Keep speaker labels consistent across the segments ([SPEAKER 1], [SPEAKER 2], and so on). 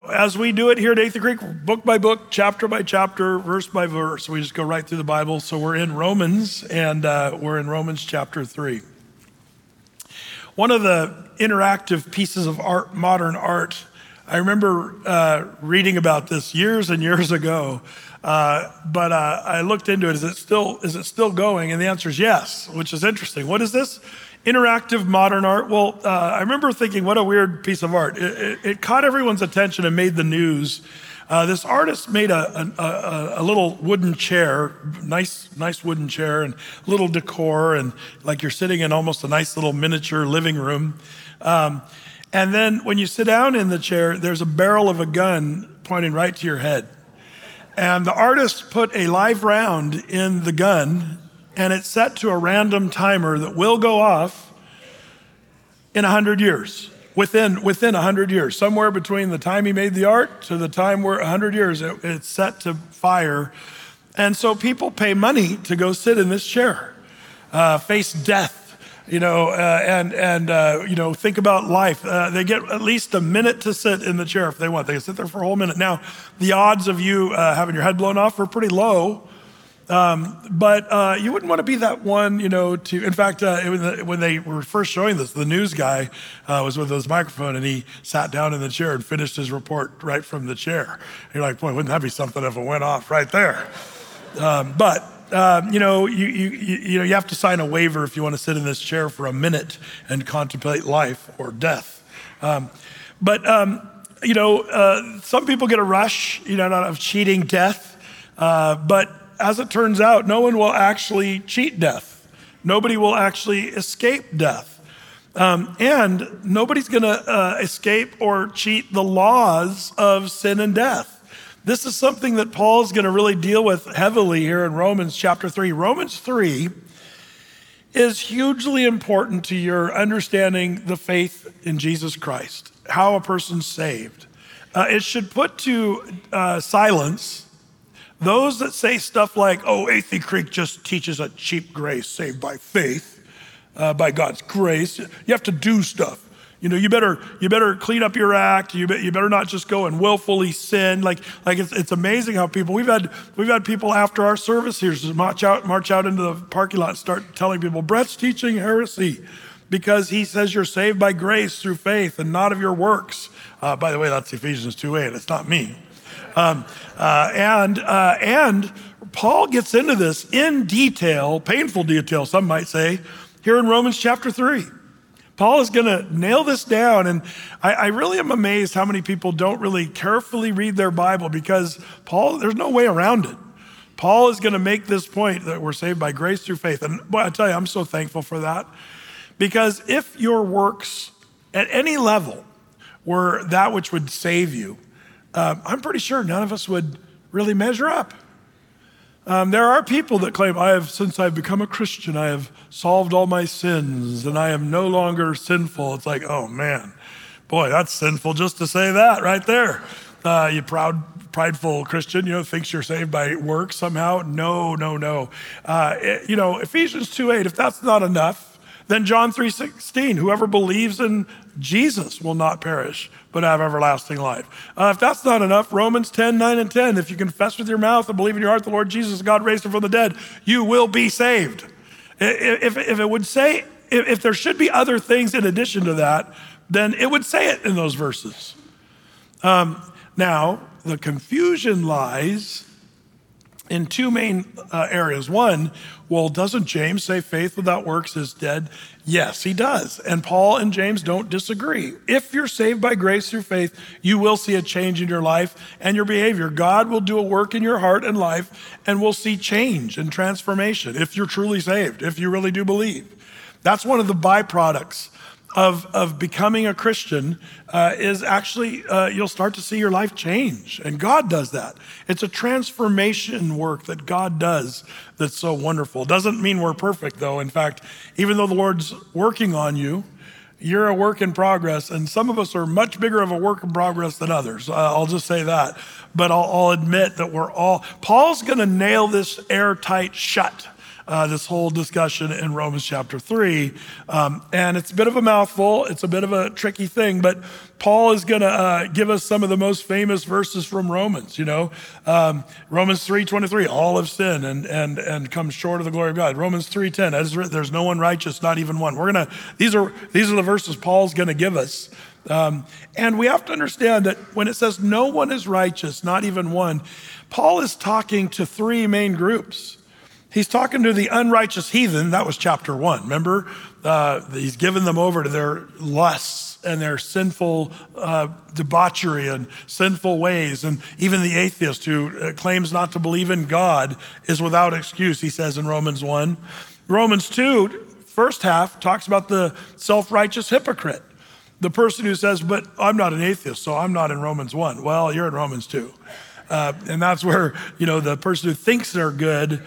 [SPEAKER 1] As we do it here at Athey Creek, book by book, chapter by chapter, verse by verse, we just go right through the Bible. So we're in Romans, and we're in Romans chapter 3. One of the interactive pieces of art, modern art, I remember reading about this years and years ago, but I looked into it. Is it still going? And the answer is yes, which is interesting. What is this? Interactive modern art. Well, I remember thinking, what a weird piece of art. It caught everyone's attention and made the news. This artist made a little wooden chair, nice wooden chair, and little decor, and like you're sitting in almost a nice little miniature living room. And then when you sit down in the chair, there's a barrel of a gun pointing right to your head. And the artist put a live round in the gun, and it's set to a random timer that will go off in 100 years, within 100 years, somewhere between the time he made the art to the time where 100 years, it's set to fire. And so people pay money to go sit in this chair, face death, and think about life. They get at least a minute to sit in the chair if they want. They can sit there for a whole minute. Now, the odds of you having your head blown off are pretty low. But you wouldn't want to be that one, in fact, when they were first showing this, the news guy was with his microphone, and he sat down in the chair and finished his report right from the chair. And you're like, boy, wouldn't that be something if it went off right there? You have to sign a waiver if you want to sit in this chair for a minute and contemplate life or death. Some people get a rush, out of cheating death, but as it turns out, no one will actually cheat death. Nobody will actually escape death. And nobody's going to escape or cheat the laws of sin and death. This is something that Paul's going to really deal with heavily here in Romans chapter 3. Romans 3 is hugely important to your understanding the faith in Jesus Christ, how a person's saved. It should put to silence those that say stuff like, Athey Creek just teaches a cheap grace, saved by faith, by God's grace. You have to do stuff. You better clean up your act. You better not just go and willfully sin. Like it's amazing how we've had people after our service here just march out into the parking lot and start telling people, Brett's teaching heresy because he says you're saved by grace through faith and not of your works. By the way, that's Ephesians 2:8. It's not me. And Paul gets into this in detail, painful detail, some might say, here in Romans chapter 3. Paul is going to nail this down, and I really am amazed how many people don't really carefully read their Bible because there's no way around it. Paul is going to make this point that we're saved by grace through faith. And boy, I tell you, I'm so thankful for that, because if your works at any level were that which would save you, I'm pretty sure none of us would really measure up. There are people that claim, since I've become a Christian, I have solved all my sins and I am no longer sinful. It's like, oh man, boy, that's sinful just to say that right there. You prideful Christian, thinks you're saved by works somehow. No. Ephesians 2:8, if that's not enough, then John 3:16, whoever believes in Jesus will not perish, but have everlasting life. If that's not enough, Romans 10:9 and 10, if you confess with your mouth and believe in your heart the Lord Jesus, God raised him from the dead, you will be saved. If it would say, if there should be other things in addition to that, then it would say it in those verses. Now, the confusion lies in two main areas. One, well, doesn't James say faith without works is dead? Yes, he does. And Paul and James don't disagree. If you're saved by grace through faith, you will see a change in your life and your behavior. God will do a work in your heart and life, and we'll see change and transformation if you're truly saved, if you really do believe. That's one of the byproducts of becoming a Christian is actually you'll start to see your life change. And God does that. It's a transformation work that God does that's so wonderful. Doesn't mean we're perfect, though. In fact, even though the Lord's working on you, you're a work in progress. And some of us are much bigger of a work in progress than others. I'll just say that. But I'll admit that Paul's going to nail this airtight shut this whole discussion in Romans chapter 3. And it's a bit of a mouthful. It's a bit of a tricky thing, but Paul is going to give us some of the most famous verses from Romans. Romans 3:23, all have sinned and come short of the glory of God. Romans 3:10, as is written, there's no one righteous, not even one. These are the verses Paul's going to give us. And we have to understand that when it says no one is righteous, not even one, Paul is talking to three main groups. He's talking to the unrighteous heathen. That was chapter 1. Remember, he's given them over to their lusts and their sinful debauchery and sinful ways. And even the atheist who claims not to believe in God is without excuse, he says in Romans 1. Romans 2, first half, talks about the self-righteous hypocrite. The person who says, but I'm not an atheist, so I'm not in Romans 1. Well, you're in Romans 2. And that's where, the person who thinks they're good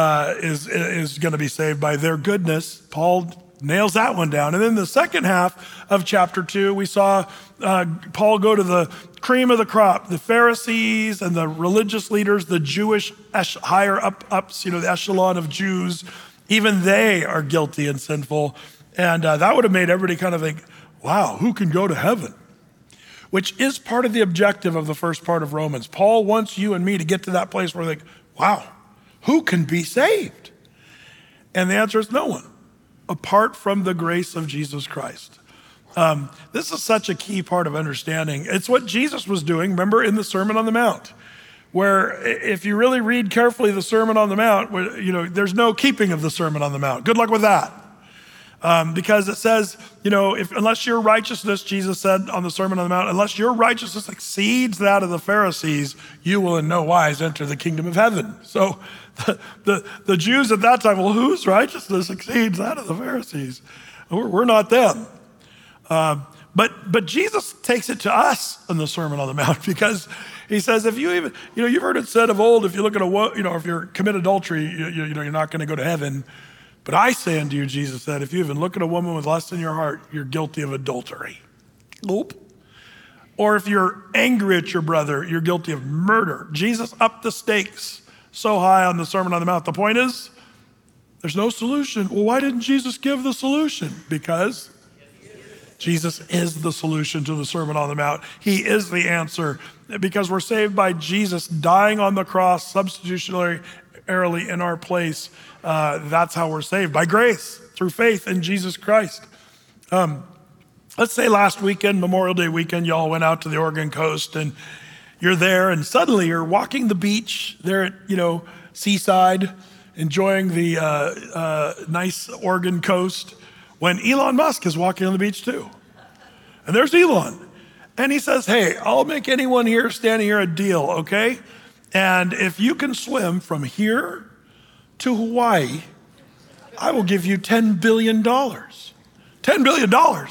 [SPEAKER 1] is going to be saved by their goodness. Paul nails that one down. And then the second half of chapter 2, we saw Paul go to the cream of the crop, the Pharisees and the religious leaders, the Jewish higher ups, the echelon of Jews. Even they are guilty and sinful. And that would have made everybody kind of think, wow, who can go to heaven? Which is part of the objective of the first part of Romans. Paul wants you and me to get to that place where we think, wow, who can be saved? And the answer is no one, apart from the grace of Jesus Christ. This is such a key part of understanding. It's what Jesus was doing, remember, in the Sermon on the Mount, where if you really read carefully the Sermon on the Mount, there's no keeping of the Sermon on the Mount. Good luck with that. Because it says, unless your righteousness, Jesus said on the Sermon on the Mount, unless your righteousness exceeds that of the Pharisees, you will in no wise enter the kingdom of heaven. So the Jews at that time, well, whose righteousness exceeds that of the Pharisees? We're not them. But Jesus takes it to us in the Sermon on the Mount, because he says, if you even, you've heard it said of old, if you look at if you commit adultery, you're not going to go to heaven. But I say unto you, Jesus said, if you even look at a woman with lust in your heart, you're guilty of adultery. Nope. Or if you're angry at your brother, you're guilty of murder. Jesus upped the stakes so high on the Sermon on the Mount. The point is, there's no solution. Well, why didn't Jesus give the solution? Because Jesus is the solution to the Sermon on the Mount. He is the answer, because we're saved by Jesus dying on the cross substitutionarily in our place. That's how we're saved, by grace, through faith in Jesus Christ. Let's say last weekend, Memorial Day weekend, y'all went out to the Oregon coast, and you're there, and suddenly you're walking the beach there at, Seaside, enjoying the nice Oregon coast, when Elon Musk is walking on the beach too. And there's Elon. And he says, hey, I'll make anyone here standing here a deal, okay? And if you can swim from here to Hawaii, I will give you $10 billion. $10 billion.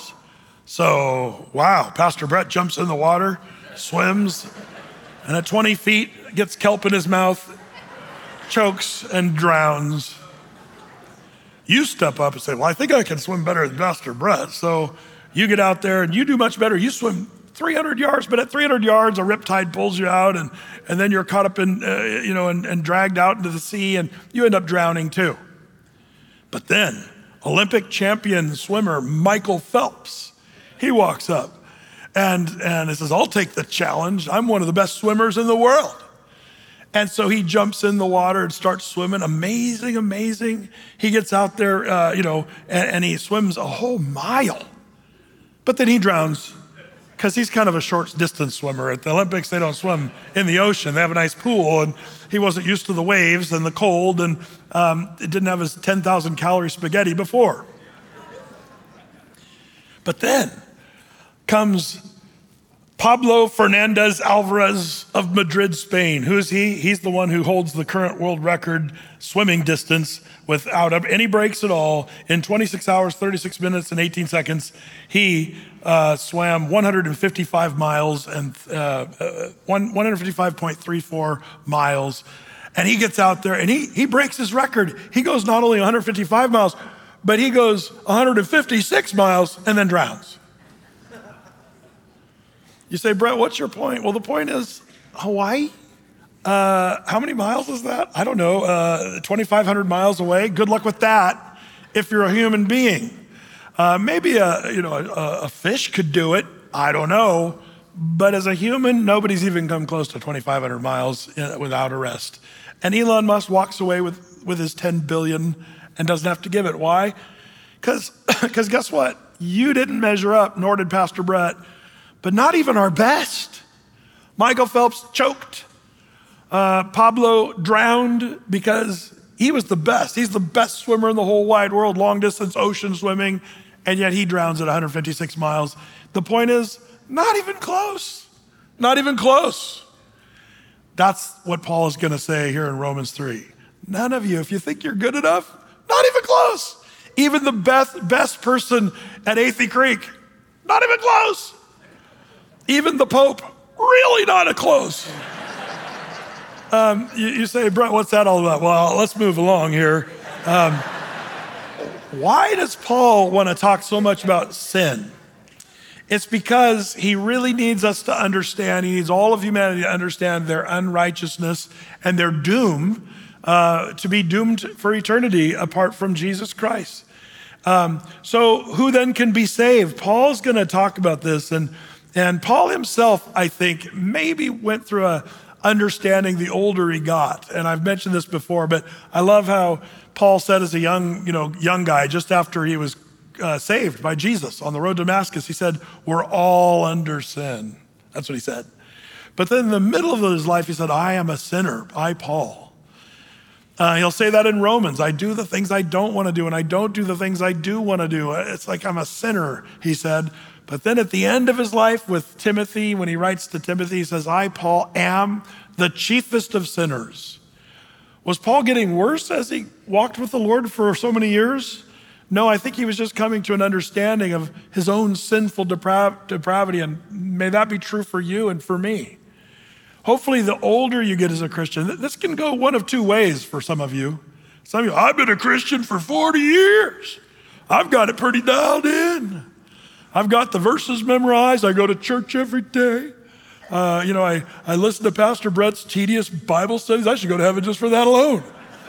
[SPEAKER 1] So, wow, Pastor Brett jumps in the water, swims, and at 20 feet, gets kelp in his mouth, chokes, and drowns. You step up and say, well, I think I can swim better than Pastor Brett. So you get out there and you do much better. You swim 300 yards, but at 300 yards, a riptide pulls you out, and then you're caught up in, and dragged out into the sea, and you end up drowning too. But then Olympic champion swimmer Michael Phelps, he walks up and he says, I'll take the challenge. I'm one of the best swimmers in the world. And so he jumps in the water and starts swimming. Amazing. He gets out there, and he swims a whole mile. But then he drowns, because he's kind of a short distance swimmer. At the Olympics, they don't swim in the ocean. They have a nice pool, and he wasn't used to the waves and the cold, and it didn't have his 10,000 calorie spaghetti before. But then comes Pablo Fernandez Alvarez of Madrid, Spain. Who is he? He's the one who holds the current world record swimming distance without any breaks at all. In 26 hours, 36 minutes, and 18 seconds, he swam 155 miles and 155.34 miles. And he gets out there and he breaks his record. He goes not only 155 miles, but he goes 156 miles and then drowns. You say, Brett, what's your point? Well, the point is, Hawaii, How many miles is that? I don't know, 2,500 miles away. Good luck with that if you're a human being. Maybe a fish could do it. I don't know. But as a human, nobody's even come close to 2,500 miles without arrest. And Elon Musk walks away with his 10 billion and doesn't have to give it. Why? Because guess what? You didn't measure up, nor did Pastor Brett, but not even our best. Michael Phelps choked. Pablo drowned because he was the best. He's the best swimmer in the whole wide world, long distance ocean swimming, and yet he drowns at 156 miles. The point is, not even close. Not even close. That's what Paul is going to say here in Romans 3. None of you, if you think you're good enough, not even close. Even the best person at Athey Creek, not even close. Even the Pope, really not close. You say, Brett, what's that all about? Well, let's move along here. Why does Paul want to talk so much about sin? It's because he really needs us to understand, he needs all of humanity to understand their unrighteousness and their doom, to be doomed for eternity apart from Jesus Christ. So who then can be saved? Paul's going to talk about this, and Paul himself, I think, maybe went through a understanding the older he got. And I've mentioned this before, but I love how Paul said as a young guy, just after he was saved by Jesus on the road to Damascus, he said, we're all under sin. That's what he said. But then in the middle of his life, he said, I am a sinner. I, Paul. He'll say that in Romans. I do the things I don't want to do, and I don't do the things I do want to do. It's like I'm a sinner, he said. But then at the end of his life with Timothy, when he writes to Timothy, he says, I, Paul, am the chiefest of sinners. Was Paul getting worse as he walked with the Lord for so many years? No, I think he was just coming to an understanding of his own sinful depravity, and may that be true for you and for me. Hopefully, the older you get as a Christian, this can go one of two ways for some of you. Some of you, I've been a Christian for 40 years. I've got it pretty dialed in. I've got the verses memorized. I go to church every day. I listen to Pastor Brett's tedious Bible studies. I should go to heaven just for that alone.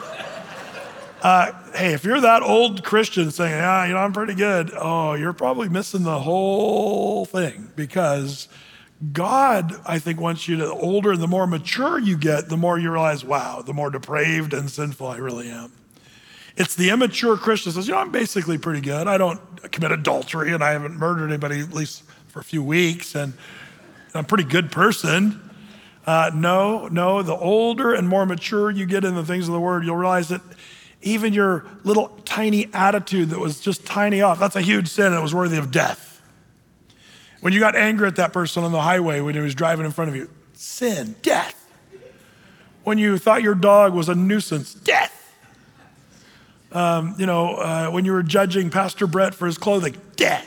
[SPEAKER 1] Hey, if you're that old Christian saying, I'm pretty good, you're probably missing the whole thing, because God, I think, wants you to, the older and the more mature you get, the more you realize, wow, the more depraved and sinful I really am. It's the immature Christian who says, I'm basically pretty good. I don't commit adultery, and I haven't murdered anybody, at least for a few weeks, and I'm a pretty good person. No, the older and more mature you get in the things of the word, you'll realize that even your little tiny attitude that was just tiny off, that's a huge sin, and it was worthy of death. When you got angry at that person on the highway when he was driving in front of you, sin, death. When you thought your dog was a nuisance, death. When you were judging Pastor Brett for his clothing, death.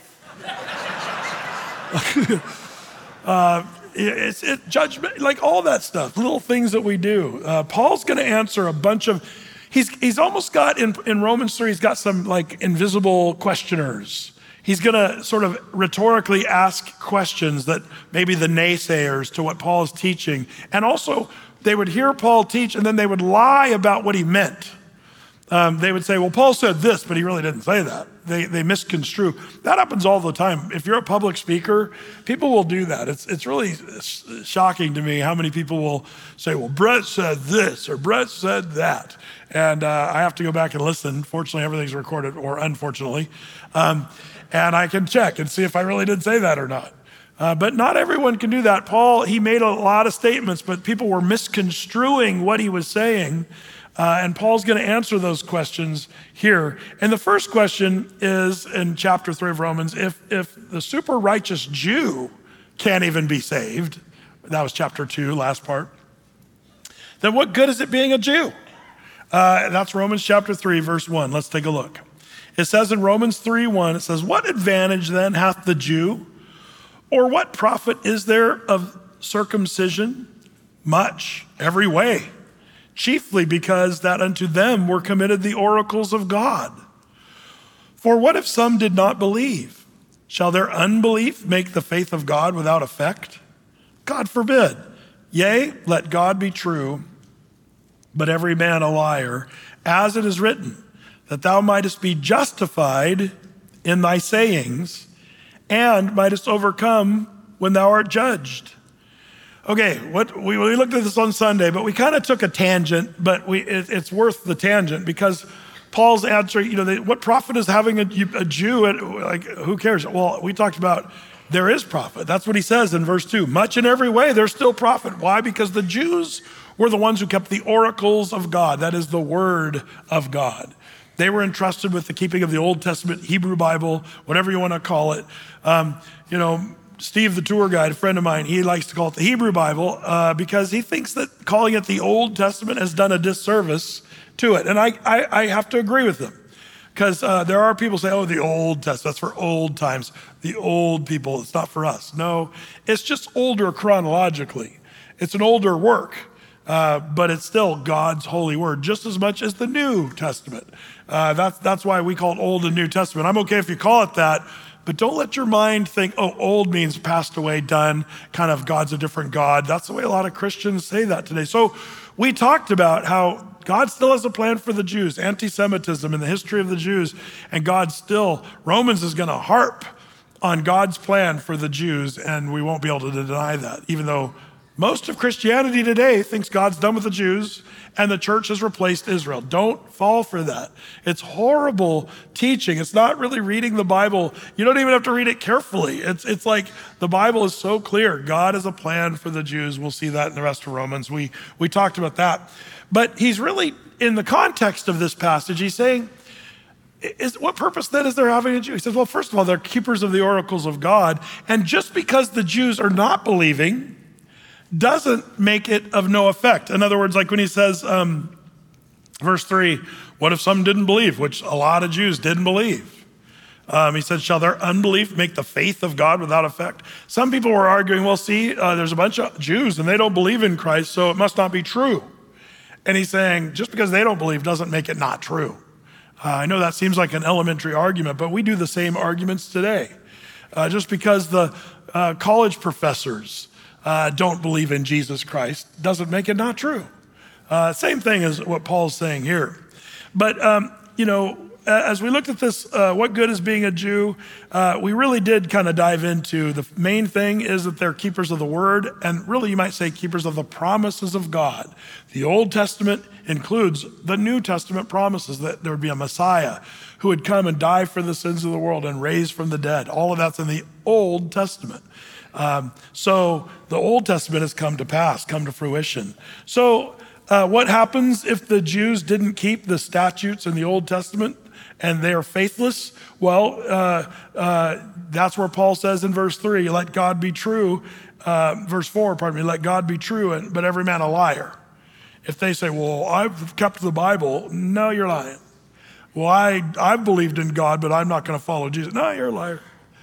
[SPEAKER 1] It's judgment, like all that stuff, little things that we do. Paul's going to answer a bunch of, he's almost got, in Romans 3, he's got some like invisible questioners. He's going to sort of rhetorically ask questions that maybe the naysayers to what Paul is teaching. And also, they would hear Paul teach, and then they would lie about what he meant. They would say, well, Paul said this, but he really didn't say that. They misconstrue. That happens all the time. If you're a public speaker, people will do that. It's really shocking to me how many people will say, well, Brett said this, or Brett said that. And I have to go back and listen. Fortunately, everything's recorded, or unfortunately. And I can check and see if I really did say that or not. But not everyone can do that. Paul, he made a lot of statements, but people were misconstruing what he was saying. And Paul's going to answer those questions here. And the first question is in chapter 3 of Romans, if the super righteous Jew can't even be saved, that was chapter 2, last part, then what good is it being a Jew? That's Romans chapter 3, verse 1. Let's take a look. It says in Romans 3:1, it says, what advantage then hath the Jew? Or what profit is there of circumcision? Much, every way. Chiefly because that unto them were committed the oracles of God. For what if some did not believe? Shall their unbelief make the faith of God without effect? God forbid. Yea, let God be true, but every man a liar, as it is written, that thou mightest be justified in thy sayings and mightest overcome when thou art judged. Okay, we looked at this on Sunday, but we kind of took a tangent, but it's worth the tangent because Paul's answer, what profit is having a Jew? Like, who cares? Well, we talked about there is profit. That's what he says in verse 2. Much in every way, there's still profit. Why? Because the Jews were the ones who kept the oracles of God. That is the word of God. They were entrusted with the keeping of the Old Testament Hebrew Bible, whatever you want to call it. Steve, the tour guide, a friend of mine, he likes to call it the Hebrew Bible because he thinks that calling it the Old Testament has done a disservice to it. And I have to agree with him because there are people who say, oh, the Old Testament, that's for old times. The old people, it's not for us. No, it's just older chronologically. It's an older work, but it's still God's holy word, just as much as the New Testament. That's why we call it Old and New Testament. I'm okay if you call it that, but don't let your mind think, oh, old means passed away, done, kind of God's a different God. That's the way a lot of Christians say that today. So we talked about how God still has a plan for the Jews, anti-Semitism and the history of the Jews, and Romans is going to harp on God's plan for the Jews, and we won't be able to deny that, even though most of Christianity today thinks God's done with the Jews and the church has replaced Israel. Don't fall for that. It's horrible teaching. It's not really reading the Bible. You don't even have to read it carefully. It's like the Bible is so clear. God has a plan for the Jews. We'll see that in the rest of Romans. We talked about that. But he's really, in the context of this passage, he's saying, what purpose then is there having a Jew? He says, well, first of all, they're keepers of the oracles of God. And just because the Jews are not believing doesn't make it of no effect. In other words, like when he says, verse 3, what if some didn't believe, which a lot of Jews didn't believe? He said, shall their unbelief make the faith of God without effect? Some people were arguing, well, see, there's a bunch of Jews and they don't believe in Christ, so it must not be true. And he's saying, just because they don't believe doesn't make it not true. I know that seems like an elementary argument, but we do the same arguments today. Just because the college professors don't believe in Jesus Christ doesn't make it not true. Same thing as what Paul's saying here. But, as we looked at this, what good is being a Jew, we really did kind of dive into the main thing is that they're keepers of the word, and really you might say keepers of the promises of God. The Old Testament includes the New Testament promises that there would be a Messiah who would come and die for the sins of the world and raise from the dead. All of that's in the Old Testament. So the Old Testament has come to pass, come to fruition. So what happens if the Jews didn't keep the statutes in the Old Testament and they are faithless? Well, that's where Paul says in verse 3, let God be true. Verse 4, let God be true, but every man a liar. If they say, well, I've kept the Bible, no, you're lying. Well, I've believed in God, but I'm not going to follow Jesus. No, you're a liar.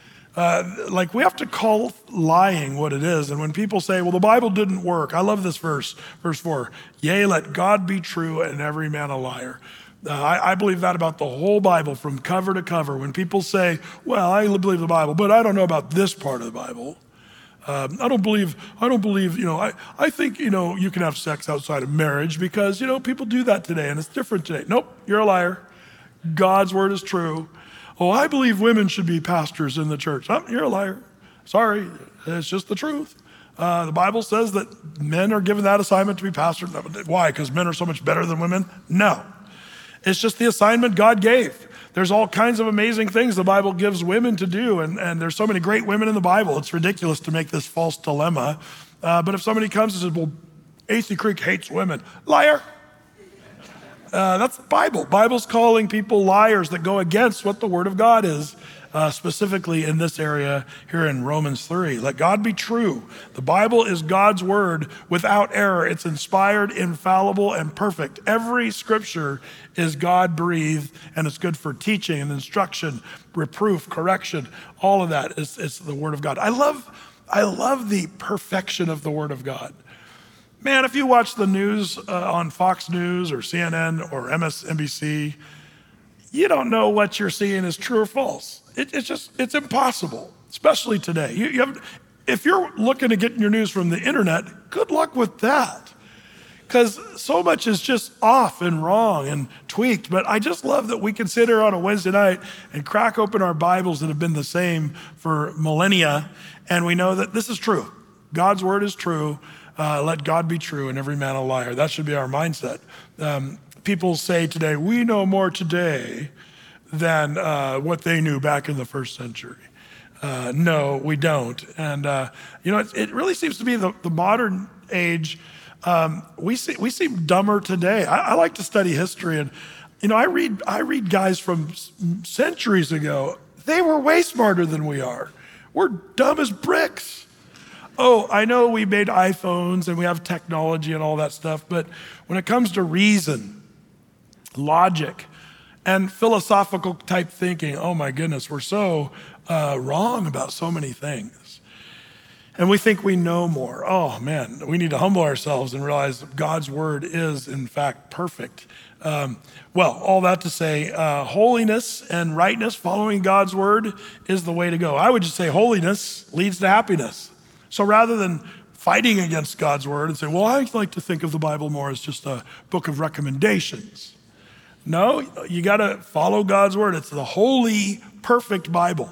[SPEAKER 1] We have to call lying what it is. And when people say, well, the Bible didn't work, I love this verse 4, yea, let God be true and every man a liar. I believe that about the whole Bible from cover to cover. When people say, well, I believe the Bible, but I don't know about this part of the Bible. I don't believe, I think, you can have sex outside of marriage because, people do that today and it's different today. Nope, you're a liar. God's word is true. Oh, I believe women should be pastors in the church. Oh, you're a liar. Sorry, it's just the truth. The Bible says that men are given that assignment to be pastors. Why? Because men are so much better than women? No. It's just the assignment God gave. There's all kinds of amazing things the Bible gives women to do, and there's so many great women in the Bible. It's ridiculous to make this false dilemma. But if somebody comes and says, well, AC Creek hates women, liar. That's the Bible. Bible's calling people liars that go against what the Word of God is, specifically in this area here in Romans 3. Let God be true. The Bible is God's Word without error. It's inspired, infallible, and perfect. Every scripture is God-breathed, and it's good for teaching and instruction, reproof, correction. All of that is the Word of God. I love the perfection of the Word of God. Man, if you watch the news on Fox News or CNN or MSNBC, you don't know what you're seeing is true or false. It's impossible, especially today. if you're looking to get your news from the internet, good luck with that. Because so much is just off and wrong and tweaked. But I just love that we can sit here on a Wednesday night and crack open our Bibles that have been the same for millennia. And we know that this is true. God's word is true. Let God be true and every man a liar. That should be our mindset. People say today, we know more today than what they knew back in the first century. No, we don't. And, it really seems to be the modern age. We seem dumber today. I like to study history, and I read guys from centuries ago. They were way smarter than we are. We're dumb as bricks. Oh, I know we made iPhones and we have technology and all that stuff, but when it comes to reason, logic, and philosophical type thinking, oh my goodness, we're so wrong about so many things. And we think we know more. Oh man, we need to humble ourselves and realize God's word is in fact perfect. All that to say, holiness and rightness, following God's word is the way to go. I would just say holiness leads to happiness. So rather than fighting against God's word and say, well, I like to think of the Bible more as just a book of recommendations. No, you got to follow God's word. It's the holy, perfect Bible.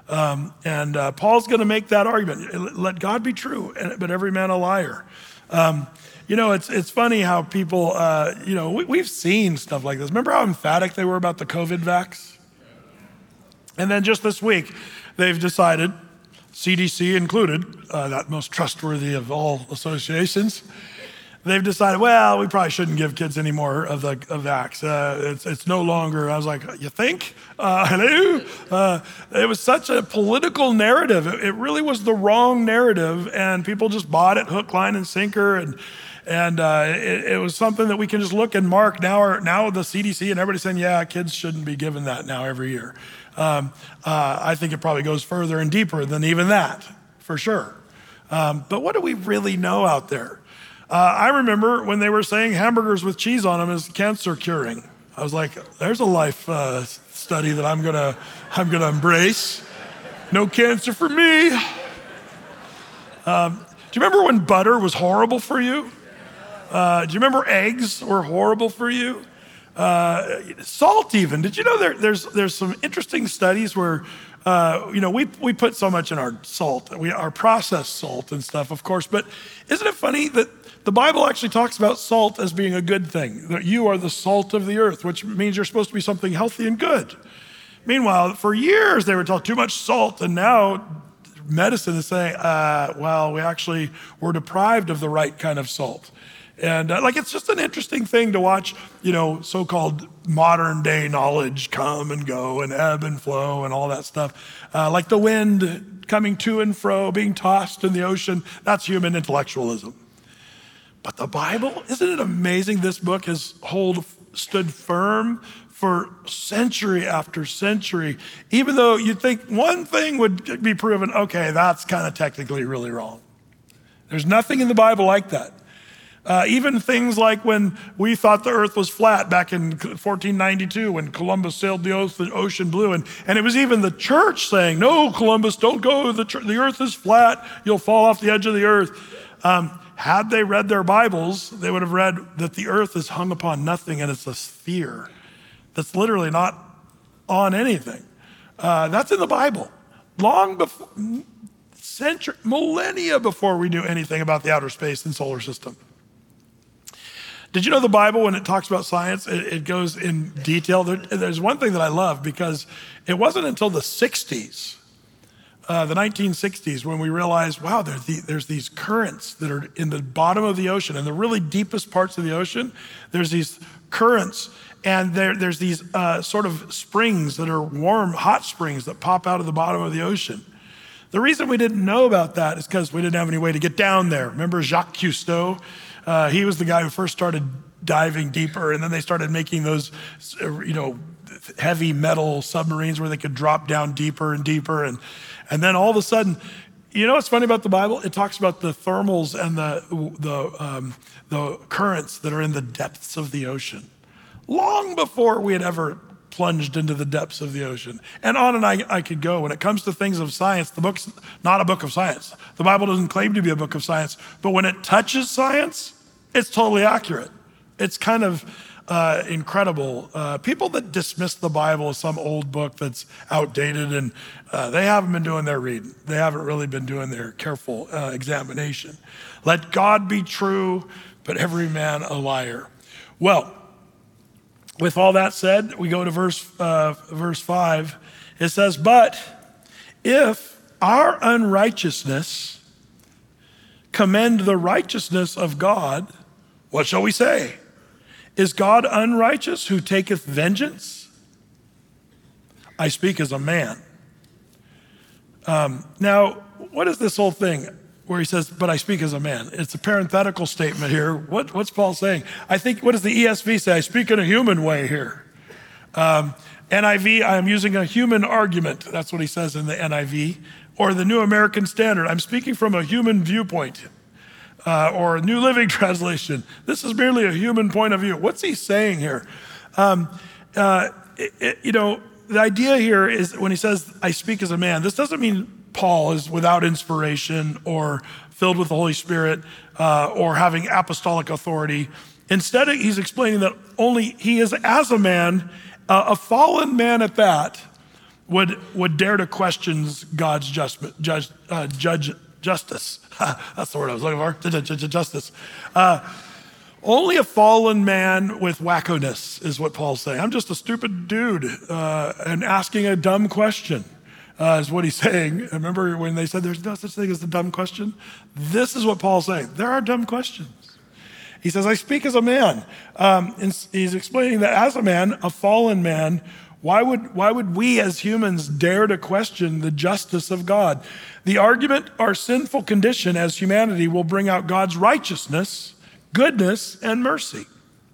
[SPEAKER 1] Paul's going to make that argument. Let God be true, but every man a liar. It's funny how people, we've seen stuff like this. Remember how emphatic they were about the COVID vax? And then just this week, they've decided, CDC included, that most trustworthy of all associations, they've decided, well, we probably shouldn't give kids any more of the vax. It's no longer, I was like, you think? Hello? It was such a political narrative. It really was the wrong narrative, and people just bought it hook, line, and sinker, and it was something that we can just look and mark. Now the CDC and everybody's saying, yeah, kids shouldn't be given that now every year. I think it probably goes further and deeper than even that, for sure. But what do we really know out there? I remember when they were saying hamburgers with cheese on them is cancer curing. I was like, there's a life study that I'm gonna embrace. No cancer for me. Do you remember when butter was horrible for you? Do you remember eggs were horrible for you? Salt even. Did you know there's some interesting studies where we put so much in our salt, our processed salt and stuff, of course, but isn't it funny that the Bible actually talks about salt as being a good thing, that you are the salt of the earth, which means you're supposed to be something healthy and good. Meanwhile, for years they were told too much salt, and now medicine is saying, we were deprived of the right kind of salt. And it's just an interesting thing to watch, so-called modern day knowledge come and go and ebb and flow and all that stuff. Like the wind coming to and fro, being tossed in the ocean, that's human intellectualism. But the Bible, isn't it amazing? This book has stood firm for century after century, even though you'd think one thing would be proven, okay, that's kind of technically really wrong. There's nothing in the Bible like that. Even things like when we thought the earth was flat back in 1492 when Columbus sailed the ocean blue. And it was even the church saying, no, Columbus, don't go. The earth is flat. You'll fall off the edge of the earth. Had they read their Bibles, they would have read that the earth is hung upon nothing and it's a sphere that's literally not on anything. That's in the Bible. Long before, millennia before we knew anything about the outer space and solar system. Did you know the Bible, when it talks about science, it goes in detail? There's one thing that I love, because it wasn't until the 60s, the 1960s, when we realized, wow, there's these currents that are in the bottom of the ocean, in the really deepest parts of the ocean. There's these currents, and there's these sort of springs that are warm, hot springs that pop out of the bottom of the ocean. The reason we didn't know about that is because we didn't have any way to get down there. Remember Jacques Cousteau? He was the guy who first started diving deeper, and then they started making those, heavy metal submarines where they could drop down deeper and deeper. And then all of a sudden, what's funny about the Bible? It talks about the thermals and the currents that are in the depths of the ocean. Long before we had ever plunged into the depths of the ocean. And on and I could go. When it comes to things of science, the book's not a book of science. The Bible doesn't claim to be a book of science, but when it touches science, it's totally accurate. It's kind of incredible. People that dismiss the Bible as some old book that's outdated, and they haven't been doing their reading. They haven't really been doing their careful examination. Let God be true, but every man a liar. Well, with all that said, we go to verse 5. It says, but if our unrighteousness commend the righteousness of God, what shall we say? Is God unrighteous who taketh vengeance? I speak as a man. Now, what is this whole thing where he says, but I speak as a man? It's a parenthetical statement here. What's Paul saying? I think, what does the ESV say? I speak in a human way here. NIV, I am using a human argument. That's what he says in the NIV. Or the New American Standard, I'm speaking from a human viewpoint. Or New Living Translation. This is merely a human point of view. What's he saying here? The idea here is when he says, I speak as a man, this doesn't mean Paul is without inspiration or filled with the Holy Spirit or having apostolic authority. Instead, he's explaining that only he is as a man, a fallen man at that, would dare to question God's justice. That's the word I was looking for, justice. Only a fallen man with wackoness is what Paul's saying. I'm just a stupid dude and asking a dumb question is what he's saying. Remember when they said there's no such thing as a dumb question? This is what Paul's saying. There are dumb questions. He says, I speak as a man. And he's explaining that as a man, a fallen man, why would we as humans dare to question the justice of God? The argument, our sinful condition as humanity will bring out God's righteousness, goodness, and mercy.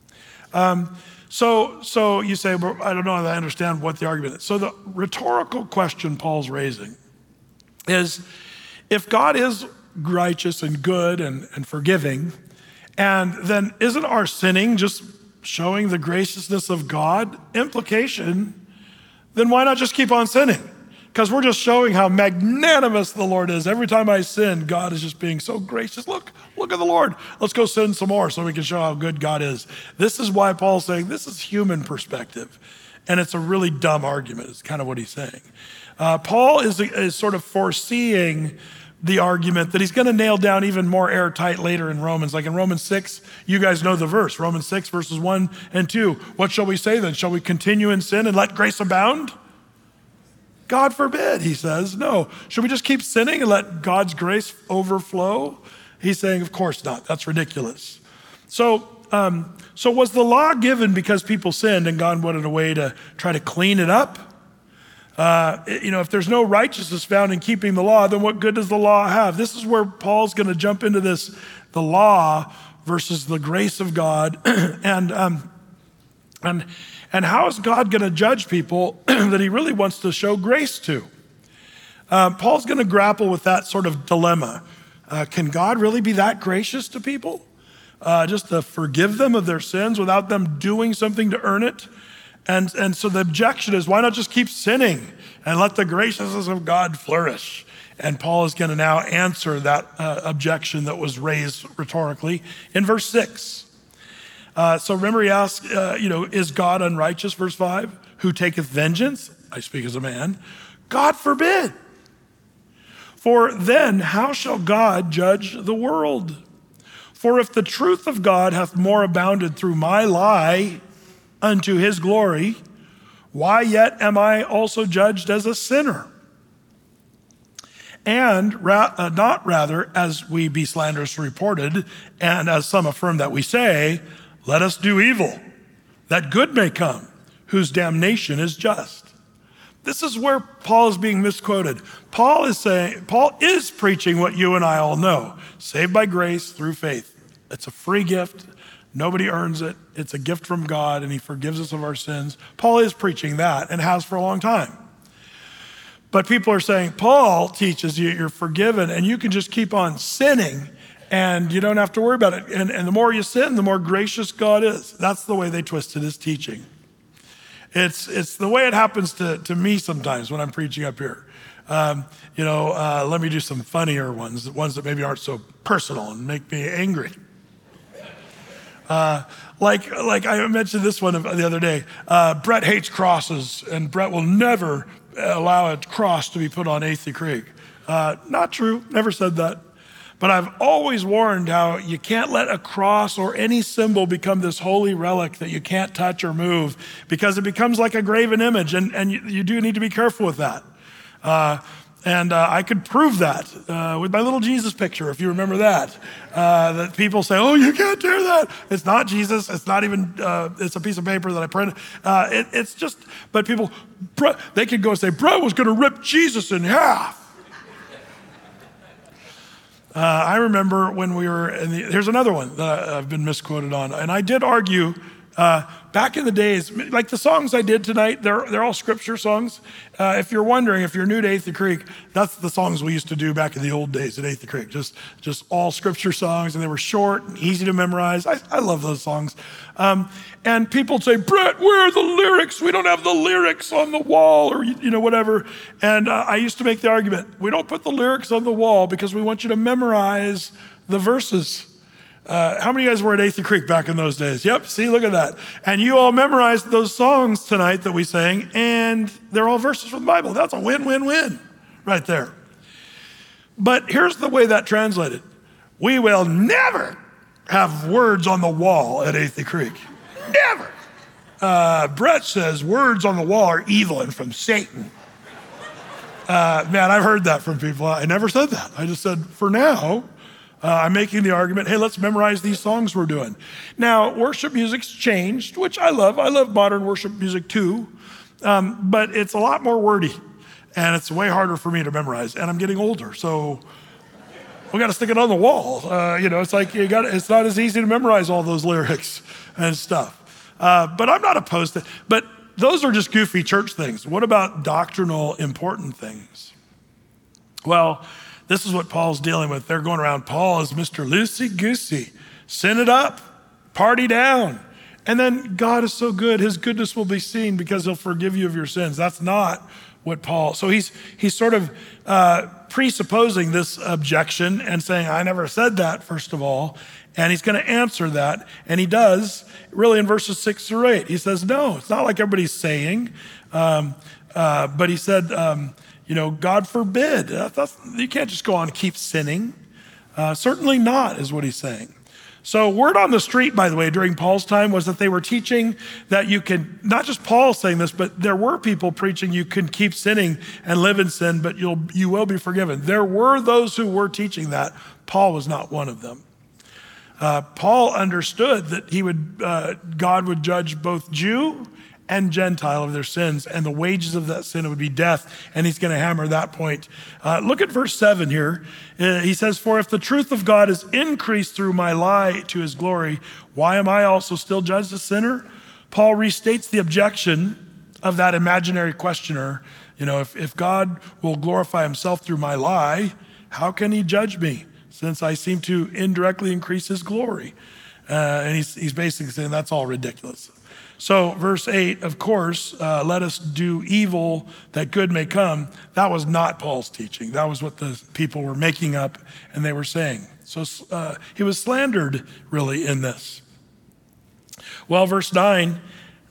[SPEAKER 1] So you say, well, I don't know if I understand what the argument is. So the rhetorical question Paul's raising is, if God is righteous and good and forgiving, and then isn't our sinning just showing the graciousness of God? Implication, then why not just keep on sinning? Because we're just showing how magnanimous the Lord is. Every time I sin, God is just being so gracious. Look at the Lord. Let's go sin some more so we can show how good God is. This is why Paul's saying this is human perspective. And it's a really dumb argument. It's kind of what he's saying. Paul is sort of foreseeing the argument that he's going to nail down even more airtight later in Romans. Like in Romans 6, you guys know the verse. Romans 6 verses 1 and 2. What shall we say then? Shall we continue in sin and let grace abound? God forbid, he says. No. Should we just keep sinning and let God's grace overflow? He's saying, of course not. That's ridiculous. So was the law given because people sinned and God wanted a way to try to clean it up? If there's no righteousness found in keeping the law, then what good does the law have? This is where Paul's going to jump into this, the law versus the grace of God. And how is God going to judge people that he really wants to show grace to? Paul's going to grapple with that sort of dilemma. Can God really be that gracious to people? Just to forgive them of their sins without them doing something to earn it? And so the objection is, why not just keep sinning and let the graciousness of God flourish? And Paul is going to now answer that objection that was raised rhetorically in verse 6. So remember he asked, is God unrighteous, verse 5? Who taketh vengeance? I speak as a man. God forbid. For then how shall God judge the world? For if the truth of God hath more abounded through my lie unto his glory, why yet am I also judged as a sinner? And not rather as we be slanderously reported, and as some affirm that we say, let us do evil, that good may come, whose damnation is just. This is where Paul is being misquoted. Paul is preaching what you and I all know, saved by grace through faith. It's a free gift. Nobody earns it. It's a gift from God, and he forgives us of our sins. Paul is preaching that and has for a long time. But people are saying, Paul teaches you you're forgiven and you can just keep on sinning and you don't have to worry about it. And the more you sin, the more gracious God is. That's the way they twisted his teaching. It's the way it happens to me sometimes when I'm preaching up here. Let me do some funnier ones that maybe aren't so personal and make me angry. Like I mentioned this one the other day. Brett hates crosses, and Brett will never allow a cross to be put on Athey Creek. Not true, never said that. But I've always warned how you can't let a cross or any symbol become this holy relic that you can't touch or move, because it becomes like a graven image, and you do need to be careful with that. I could prove that with my little Jesus picture, if you remember that. That people say, oh, you can't do that. It's not Jesus. It's not even, it's a piece of paper that I printed. It's just, but people, they could go and say, Brett was going to rip Jesus in half. I remember when we were here's another one that I've been misquoted on. And I did argue back in the days, like the songs I did tonight, they're all scripture songs. If you're wondering, if you're new to Athey Creek, that's the songs we used to do back in the old days at Athey Creek. Just all scripture songs, and they were short and easy to memorize. I love those songs. And people say, Brett, where are the lyrics? We don't have the lyrics on the wall, or whatever. And I used to make the argument, we don't put the lyrics on the wall because we want you to memorize the verses. How many of you guys were at Athey Creek back in those days? Yep, see, look at that. And you all memorized those songs tonight that we sang, and they're all verses from the Bible. That's a win-win-win right there. But here's the way that translated. We will never have words on the wall at Athey Creek. Never. Brett says words on the wall are evil and from Satan. Man, I've heard that from people. I never said that. I just said, for now, I'm making the argument, hey, let's memorize these songs we're doing. Now, worship music's changed, which I love. I love modern worship music too, but it's a lot more wordy, and it's way harder for me to memorize, and I'm getting older, so we got to stick it on the wall. It's like it's not as easy to memorize all those lyrics and stuff. But I'm not opposed to it. But those are just goofy church things. What about doctrinal important things? Well, this is what Paul's dealing with. They're going around, Paul is Mr. Loosey-goosey. Sin it up, party down. And then God is so good, his goodness will be seen because he'll forgive you of your sins. That's not what Paul, so he's sort of presupposing this objection and saying, I never said that, first of all. And he's going to answer that. And he does, really in verses 6 through 8. He says, no, it's not like everybody's saying. But he said, God forbid. You can't just go on and keep sinning. Certainly not, is what he's saying. So word on the street, by the way, during Paul's time was that they were teaching that you can, not just Paul saying this, but there were people preaching you can keep sinning and live in sin, but you will be forgiven. There were those who were teaching that. Paul was not one of them. Paul understood that God would judge both Jew and Gentile of their sins, and the wages of that sin would be death, and he's going to hammer that point. Look at verse 7 here. He says, for if the truth of God is increased through my lie to his glory, why am I also still judged a sinner? Paul restates the objection of that imaginary questioner. If God will glorify himself through my lie, how can he judge me, since I seem to indirectly increase his glory? And he's basically saying that's all ridiculous. So verse 8, of course, let us do evil that good may come. That was not Paul's teaching. That was what the people were making up and they were saying. So he was slandered really in this. Well, verse 9,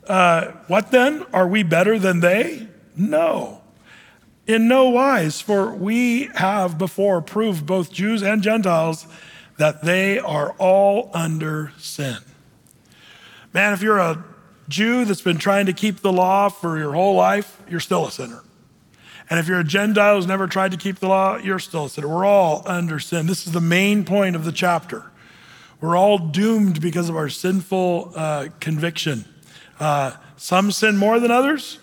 [SPEAKER 1] what then? Are we better than they? No. In no wise, for we have before proved both Jews and Gentiles that they are all under sin. Man, if you're a Jew that's been trying to keep the law for your whole life, you're still a sinner. And if you're a Gentile who's never tried to keep the law, you're still a sinner. We're all under sin. This is the main point of the chapter. We're all doomed because of our sinful conviction. Some sin more than others.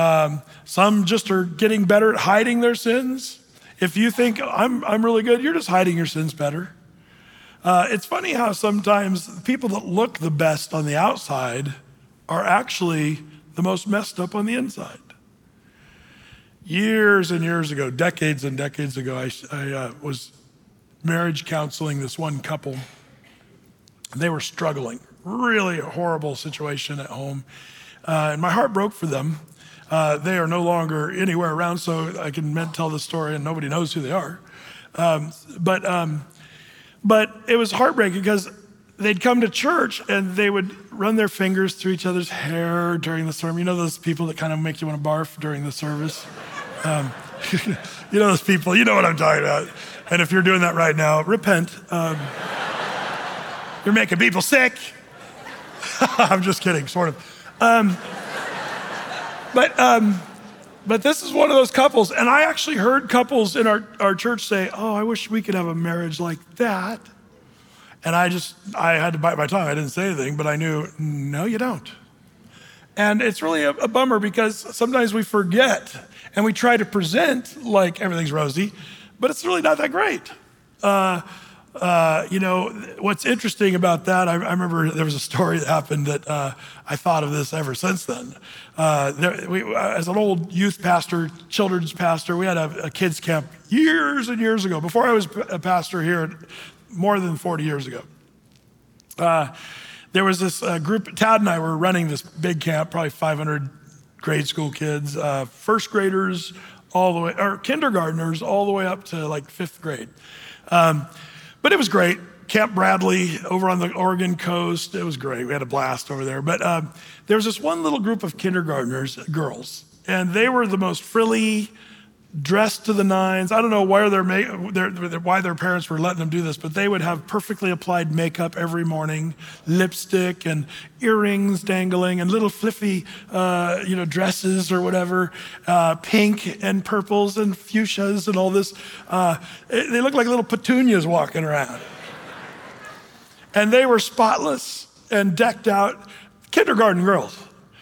[SPEAKER 1] Some just are getting better at hiding their sins. If you think I'm really good, you're just hiding your sins better. It's funny how sometimes people that look the best on the outside are actually the most messed up on the inside. Years and years ago, decades and decades ago, I was marriage counseling this one couple. They were struggling, really a horrible situation at home. And my heart broke for them. They are no longer anywhere around, so I can tell the story and nobody knows who they are. But it was heartbreaking because they'd come to church and they would run their fingers through each other's hair during the sermon. You know those people that kind of make you want to barf during the service? You know those people, you know what I'm talking about. And if you're doing that right now, repent. You're making people sick. I'm just kidding, sort of. But this is one of those couples, and I actually heard couples in our church say, oh, I wish we could have a marriage like that. And I had to bite my tongue. I didn't say anything, but I knew, no, you don't. And it's really a bummer because sometimes we forget and we try to present like everything's rosy, but it's really not that great. What's interesting about that, I remember there was a story that happened that I thought of this ever since then. As an old youth pastor, children's pastor, we had a kids camp years and years ago, before I was a pastor here, more than 40 years ago. There was this group, Tad and I were running this big camp, probably 500 grade school kids, first graders all the way, or kindergartners all the way up to like fifth grade. But it was great. Camp Bradley over on the Oregon coast. It was great. We had a blast over there. But there was this one little group of kindergartners, girls, and they were the most frilly, dressed to the nines. I don't know why their parents were letting them do this, but they would have perfectly applied makeup every morning, lipstick and earrings dangling and little fluffy, dresses or whatever, pink and purples and fuchsias and all this. They looked like little petunias walking around. And they were spotless and decked out kindergarten girls.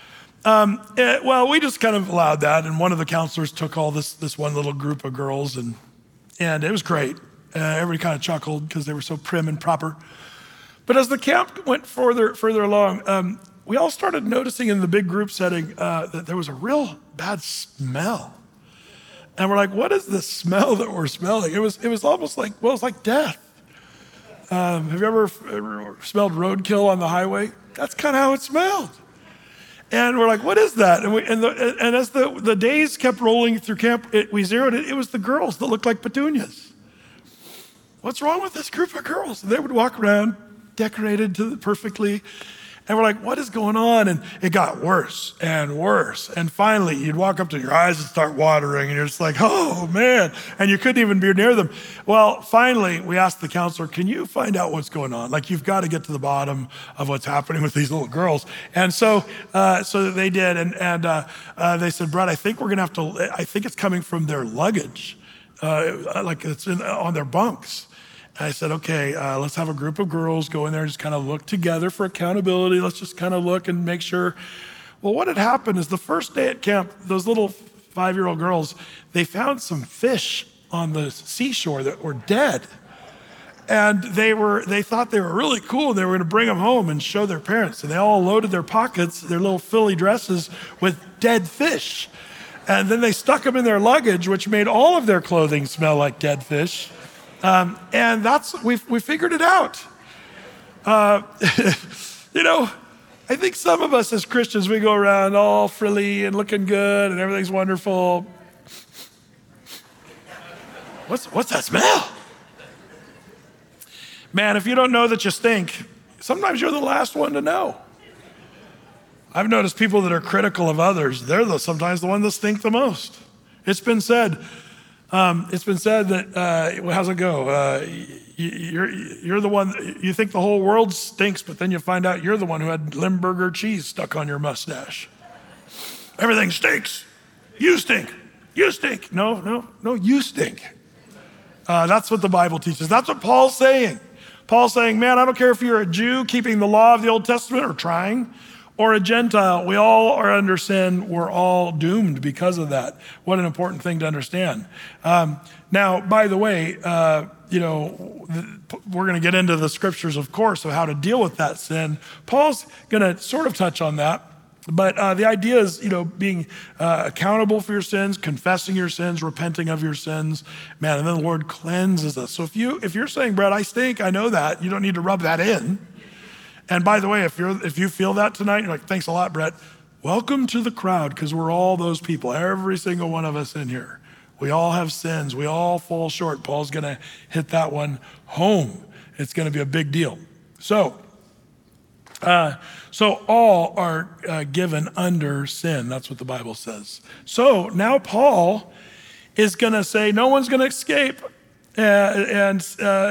[SPEAKER 1] We just kind of allowed that, and one of the counselors took all this one little group of girls, and it was great. Everybody kind of chuckled because they were so prim and proper. But as the camp went further along, we all started noticing in the big group setting that there was a real bad smell. And we're like, what is this smell that we're smelling? It was almost like, it was like death. Have you ever smelled roadkill on the highway? That's kind of how it smelled. And we're like, what is that? And as the days kept rolling through camp, we zeroed it. It was the girls that looked like petunias. What's wrong with this group of girls? And they would walk around decorated perfectly. And we're like, what is going on? And it got worse and worse. And finally, you'd walk up to your eyes and start watering, and you're just like, oh, man. And you couldn't even be near them. Well, finally, we asked the counselor, can you find out what's going on? Like, you've got to get to the bottom of what's happening with these little girls. And so they did. And they said, Brett, I think I think it's coming from their luggage. Like it's on their bunks. I said, okay, let's have a group of girls go in there and just kind of look together for accountability. Let's just kind of look and make sure. Well, what had happened is the first day at camp, those little 5-year-old girls, they found some fish on the seashore that were dead. And they thought they were really cool. They were going to bring them home and show their parents. And they all loaded their pockets, their little frilly dresses, with dead fish. And then they stuck them in their luggage, which made all of their clothing smell like dead fish. And we figured it out. I think some of us as Christians, we go around all frilly and looking good and everything's wonderful. What's that smell? Man, if you don't know that you stink, sometimes you're the last one to know. I've noticed people that are critical of others, they're sometimes the ones that stink the most. It's been said that, how's it go? You're the one, you think the whole world stinks, but then you find out you're the one who had Limburger cheese stuck on your mustache. Everything stinks. You stink. You stink. No, you stink. That's what the Bible teaches. That's what Paul's saying. Paul's saying, man, I don't care if you're a Jew keeping the law of the Old Testament or trying, or a Gentile. We all are under sin. We're all doomed because of that. What an important thing to understand. Now, by the way, we're going to get into the scriptures, of course, of how to deal with that sin. Paul's going to sort of touch on that. But the idea is, being accountable for your sins, confessing your sins, repenting of your sins, man, and then the Lord cleanses us. So if you're saying, Brett, I stink, I know that, you don't need to rub that in. And by the way, if you feel that tonight, you're like, thanks a lot, Brett. welcome to the crowd, because we're all those people, every single one of us in here. We all have sins. We all fall short. Paul's going to hit that one home. It's going to be a big deal. So all are given under sin. That's what the Bible says. So now Paul is going to say no one's going to escape. And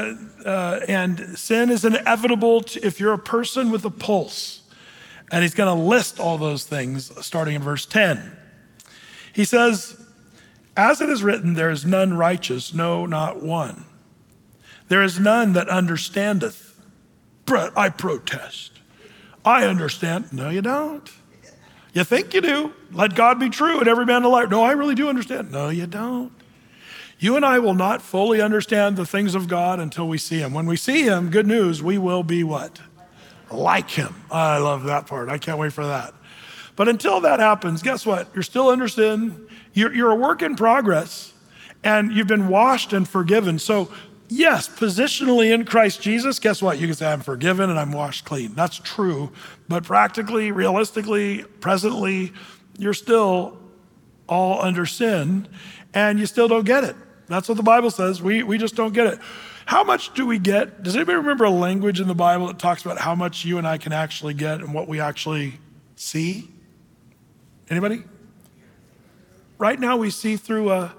[SPEAKER 1] sin is inevitable if you're a person with a pulse. And he's going to list all those things starting in verse 10. He says, as it is written, there is none righteous, no, not one. There is none that understandeth. Brett, I protest. I understand. No, you don't. You think you do. Let God be true and every man a liar. No, I really do understand. No, you don't. You and I will not fully understand the things of God until we see him. When we see him, good news, we will be what? Like him. I love that part. I can't wait for that. But until that happens, guess what? You're still under sin. You're a work in progress, and you've been washed and forgiven. So yes, positionally in Christ Jesus, guess what? You can say, I'm forgiven and I'm washed clean. That's true. But practically, realistically, presently, you're still all under sin, and you still don't get it. That's what the Bible says. We just don't get it. How much do we get? Does anybody remember a language in the Bible that talks about how much you and I can actually get and what we actually see? Anybody? Right now we see through a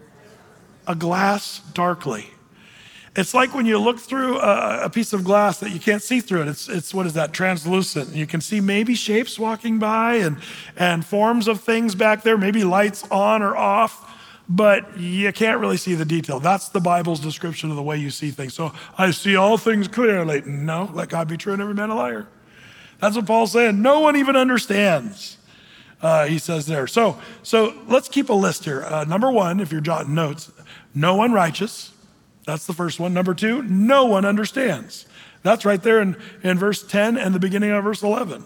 [SPEAKER 1] glass darkly. It's like when you look through a piece of glass that you can't see through it. It's what is that, translucent. You can see maybe shapes walking by and forms of things back there, maybe lights on or off, but you can't really see the detail. That's the Bible's description of the way you see things. So I see all things clearly. No, let God be true and every man a liar. That's what Paul's saying. No one even understands, he says there. So let's keep a list here. Number one, if you're jotting notes, no one righteous. That's the first one. Number two, no one understands. That's right there in verse 10 and the beginning of verse 11.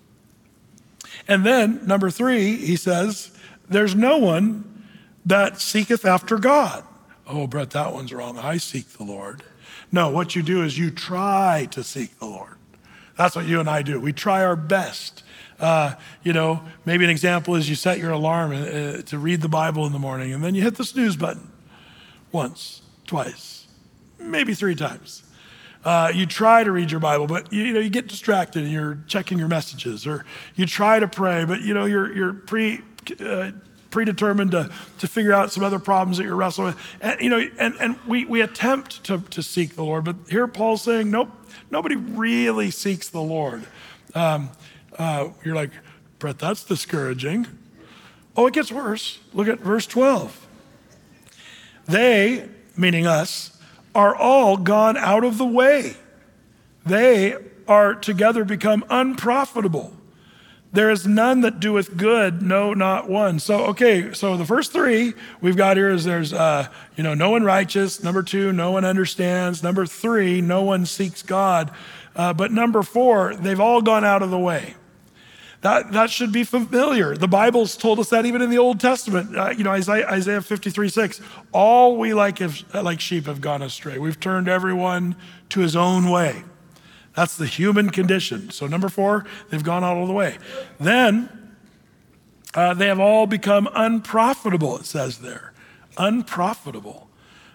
[SPEAKER 1] And then number three, he says, there's no one that seeketh after God. Oh, Brett, that one's wrong. I seek the Lord. No, what you do is you try to seek the Lord. That's what you and I do. We try our best. Maybe an example is you set your alarm to read the Bible in the morning, and then you hit the snooze button once, twice, maybe three times. You try to read your Bible, but you get distracted and you're checking your messages, or you try to pray, but you're predetermined to figure out some other problems that you're wrestling with. And we attempt to seek the Lord, but here Paul's saying, nope, nobody really seeks the Lord. You're like, Brett, that's discouraging. Oh, it gets worse. Look at verse 12. They, meaning us, are all gone out of the way. They are together become unprofitable. There is none that doeth good, no, not one. So the first three we've got here is there's, no one righteous. Number two, no one understands. Number three, no one seeks God. But number four, they've all gone out of the way. That should be familiar. The Bible's told us that even in the Old Testament. Isaiah 53:6, all we like sheep have gone astray. We've turned everyone to his own way. That's the human condition. So number four, they've gone out of the way. Then they have all become unprofitable, it says there. Unprofitable.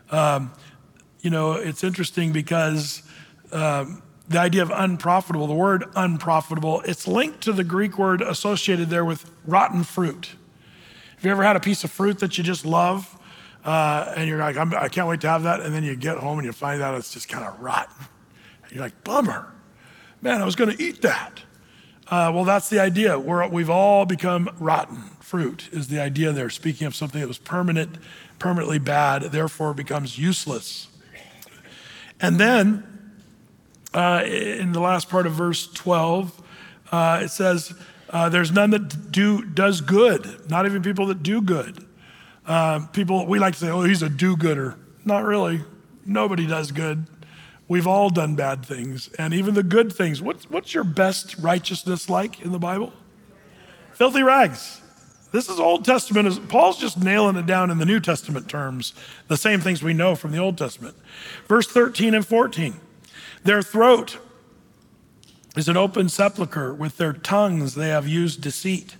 [SPEAKER 1] It's interesting because the idea of unprofitable, the word unprofitable, it's linked to the Greek word associated there with rotten fruit. Have you ever had a piece of fruit that you just love and you're like, I can't wait to have that, and then you get home and you find out it's just kind of rotten. You're like, bummer. Man, I was going to eat that. Well, that's the idea. We've all become rotten fruit is the idea there, speaking of something that was permanently bad, therefore becomes useless. And then in the last part of verse 12, it says, there's none that does good, not even people that do good. We like to say, oh, he's a do-gooder. Not really. Nobody does good. We've all done bad things, and even the good things. What's your best righteousness like in the Bible? Filthy rags. This is Old Testament. Paul's just nailing it down in the New Testament terms, the same things we know from the Old Testament. Verse 13 and 14. Their throat is an open sepulcher. With their tongues they have used deceit.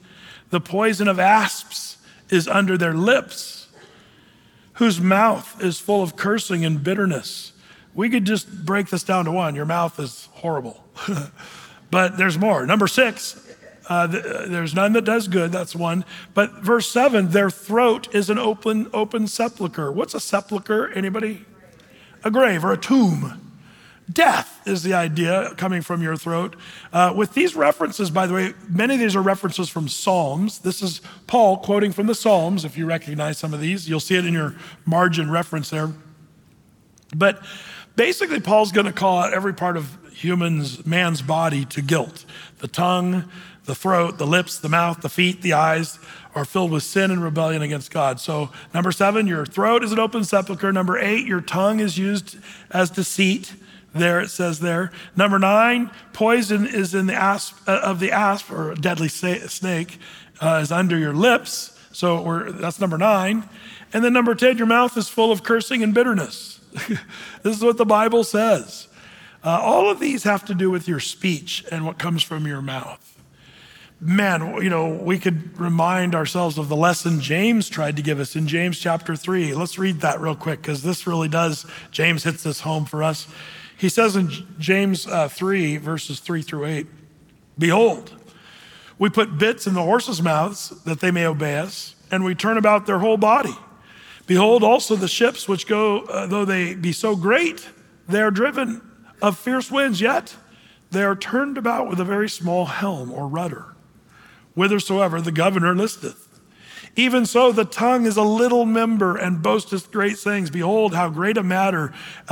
[SPEAKER 1] The poison of asps is under their lips, whose mouth is full of cursing and bitterness. We could just break this down to one. Your mouth is horrible. But there's more. Number 6, there's none that does good. That's one. But verse 7, their throat is an open sepulcher. What's a sepulcher? Anybody? A grave or a tomb. Death is the idea coming from your throat. With these references, by the way, many of these are references from Psalms. This is Paul quoting from the Psalms. If you recognize some of these, you'll see it in your margin reference there. But basically, Paul's going to call out every part of man's body to guilt. The tongue, the throat, the lips, the mouth, the feet, the eyes are filled with sin and rebellion against God. So number 7, your throat is an open sepulcher. Number 8, your tongue is used as deceit. There it says there. Number 9, poison is in the asp or deadly snake is under your lips. So that's number 9. And then number 10, your mouth is full of cursing and bitterness. This is what the Bible says. All of these have to do with your speech and what comes from your mouth. Man, we could remind ourselves of the lesson James tried to give us in James chapter 3. Let's read that real quick because this really does, James hits this home for us. He says in James 3, verses 3 through 8, behold, we put bits in the horses' mouths that they may obey us, and we turn about their whole body. Behold also the ships which go, though they be so great, they are driven of fierce winds, yet they are turned about with a very small helm or rudder, whithersoever the governor listeth. Even so, the tongue is a little member and boasteth great things. Behold, how great a matter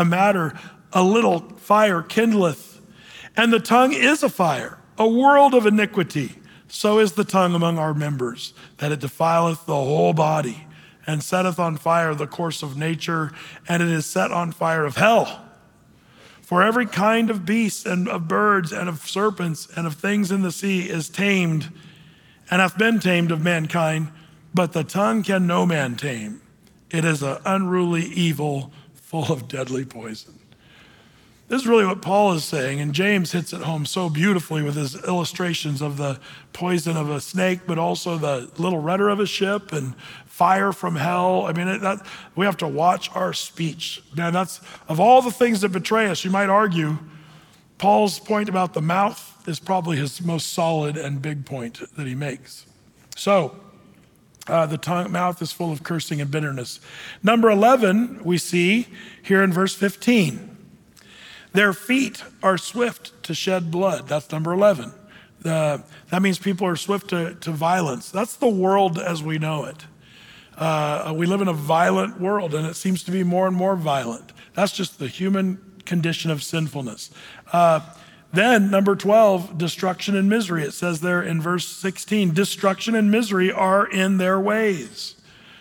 [SPEAKER 1] a little fire kindleth. And the tongue is a fire, a world of iniquity. So is the tongue among our members, that it defileth the whole body, and setteth on fire the course of nature, and it is set on fire of hell. For every kind of beast and of birds and of serpents and of things in the sea is tamed, and hath been tamed of mankind, but the tongue can no man tame. It is an unruly evil full of deadly poison. This is really what Paul is saying, and James hits it home so beautifully with his illustrations of the poison of a snake, but also the little rudder of a ship and fire from hell. I mean, we have to watch our speech. Man, that's, of all the things that betray us, you might argue, Paul's point about the mouth is probably his most solid and big point that he makes. So, the mouth is full of cursing and bitterness. Number 11, we see here in verse 15. Their feet are swift to shed blood. That's number 11. That means people are swift to violence. That's the world as we know it. We live in a violent world, and it seems to be more and more violent. That's just the human condition of sinfulness. Then number 12, destruction and misery. It says there in verse 16, destruction and misery are in their ways.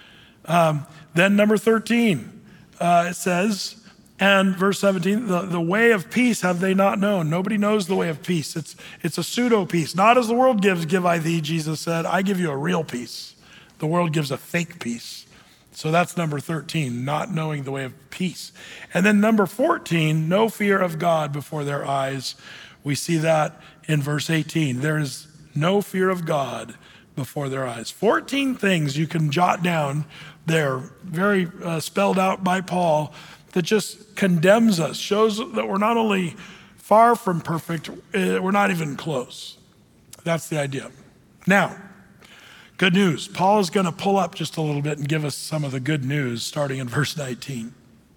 [SPEAKER 1] Then number 13, it says, and verse 17, the way of peace have they not known. Nobody knows the way of peace. It's a pseudo peace. Not as the world gives, give I thee, Jesus said. I give you a real peace. The world gives a fake peace. So that's number 13, not knowing the way of peace. And then number 14, no fear of God before their eyes. We see that in verse 18. There is no fear of God before their eyes. 14 things you can jot down there, very spelled out by Paul, that just condemns us, shows that we're not only far from perfect, we're not even close. That's the idea. Now, good news. Paul is going to pull up just a little bit and give us some of the good news starting in verse 19.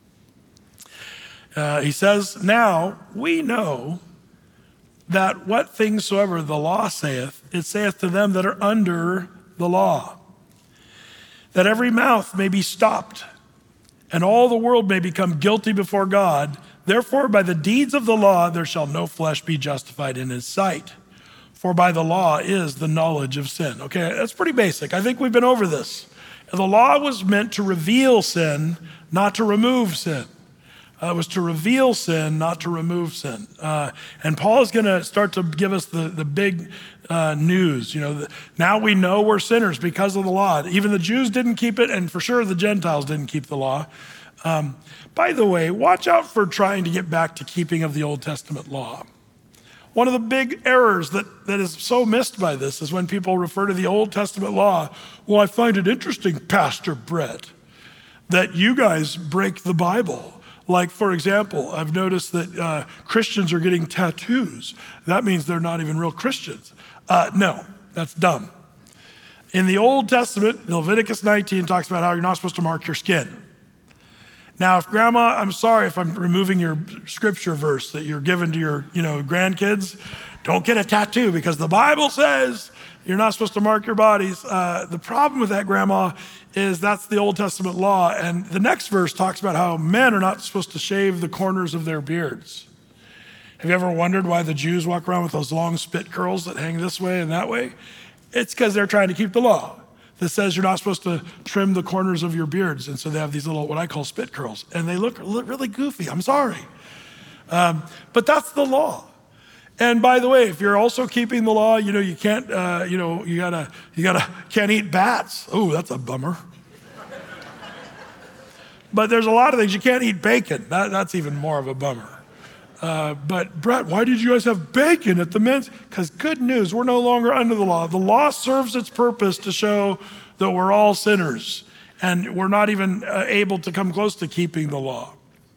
[SPEAKER 1] He says, now we know that what things soever the law saith, it saith to them that are under the law, that every mouth may be stopped, and all the world may become guilty before God. Therefore, by the deeds of the law, there shall no flesh be justified in his sight. For by the law is the knowledge of sin. Okay, that's pretty basic. I think we've been over this. The law was meant to reveal sin, not to remove sin. It was to reveal sin, not to remove sin. And Paul is going to start to give us the big news. Now we know we're sinners because of the law. Even the Jews didn't keep it, and for sure the Gentiles didn't keep the law. By the way, watch out for trying to get back to keeping of the Old Testament law. One of the big errors that is so missed by this is when people refer to the Old Testament law. Well, I find it interesting, Pastor Brett, that you guys break the Bible. Like, for example, I've noticed that Christians are getting tattoos. That means they're not even real Christians. No, that's dumb. In the Old Testament, Leviticus 19 talks about how you're not supposed to mark your skin. Now, if Grandma, I'm sorry if I'm removing your scripture verse that you're giving to your, grandkids, don't get a tattoo because the Bible says you're not supposed to mark your bodies. The problem with that, Grandma, is that's the Old Testament law. And the next verse talks about how men are not supposed to shave the corners of their beards. Have you ever wondered why the Jews walk around with those long spit curls that hang this way and that way? It's because they're trying to keep the law that says you're not supposed to trim the corners of your beards. And so they have these little, what I call spit curls, and they look really goofy. I'm sorry. But that's the law. And by the way, if you're also keeping the law, you can't, can't eat bats. Oh, that's a bummer. But there's a lot of things. You can't eat bacon. That's even more of a bummer. But Brett, why did you guys have bacon at the men's? Because good news, we're no longer under the law. The law serves its purpose to show that we're all sinners and we're not even able to come close to keeping the law.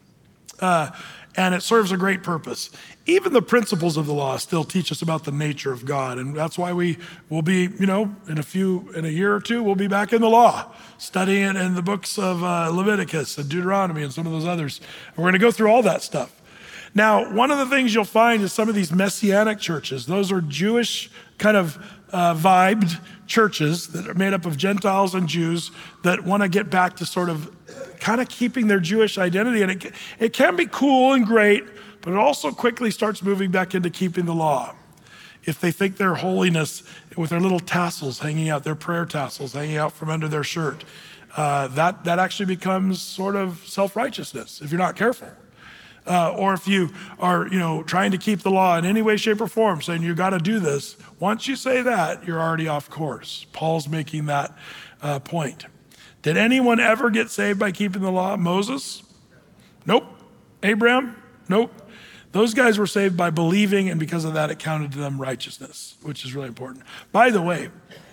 [SPEAKER 1] And it serves a great purpose. Even the principles of the law still teach us about the nature of God. And that's why we will be, in a year or two, we'll be back in the law, studying in the books of Leviticus and Deuteronomy and some of those others. And we're going to go through all that stuff. Now, one of the things you'll find is some of these messianic churches. Those are Jewish kind of vibed churches that are made up of Gentiles and Jews that want to get back to sort of kind of keeping their Jewish identity. And it can be cool and great, but it also quickly starts moving back into keeping the law. If they think their holiness with their little tassels hanging out, their prayer tassels hanging out from under their shirt, that actually becomes sort of self-righteousness if you're not careful. Or if you are, trying to keep the law in any way, shape, or form, saying you got to do this, once you say that, you're already off course. Paul's making that point. Did anyone ever get saved by keeping the law? Moses? Nope. Abraham? Nope. Those guys were saved by believing, and because of that, it counted to them righteousness, which is really important. By the way,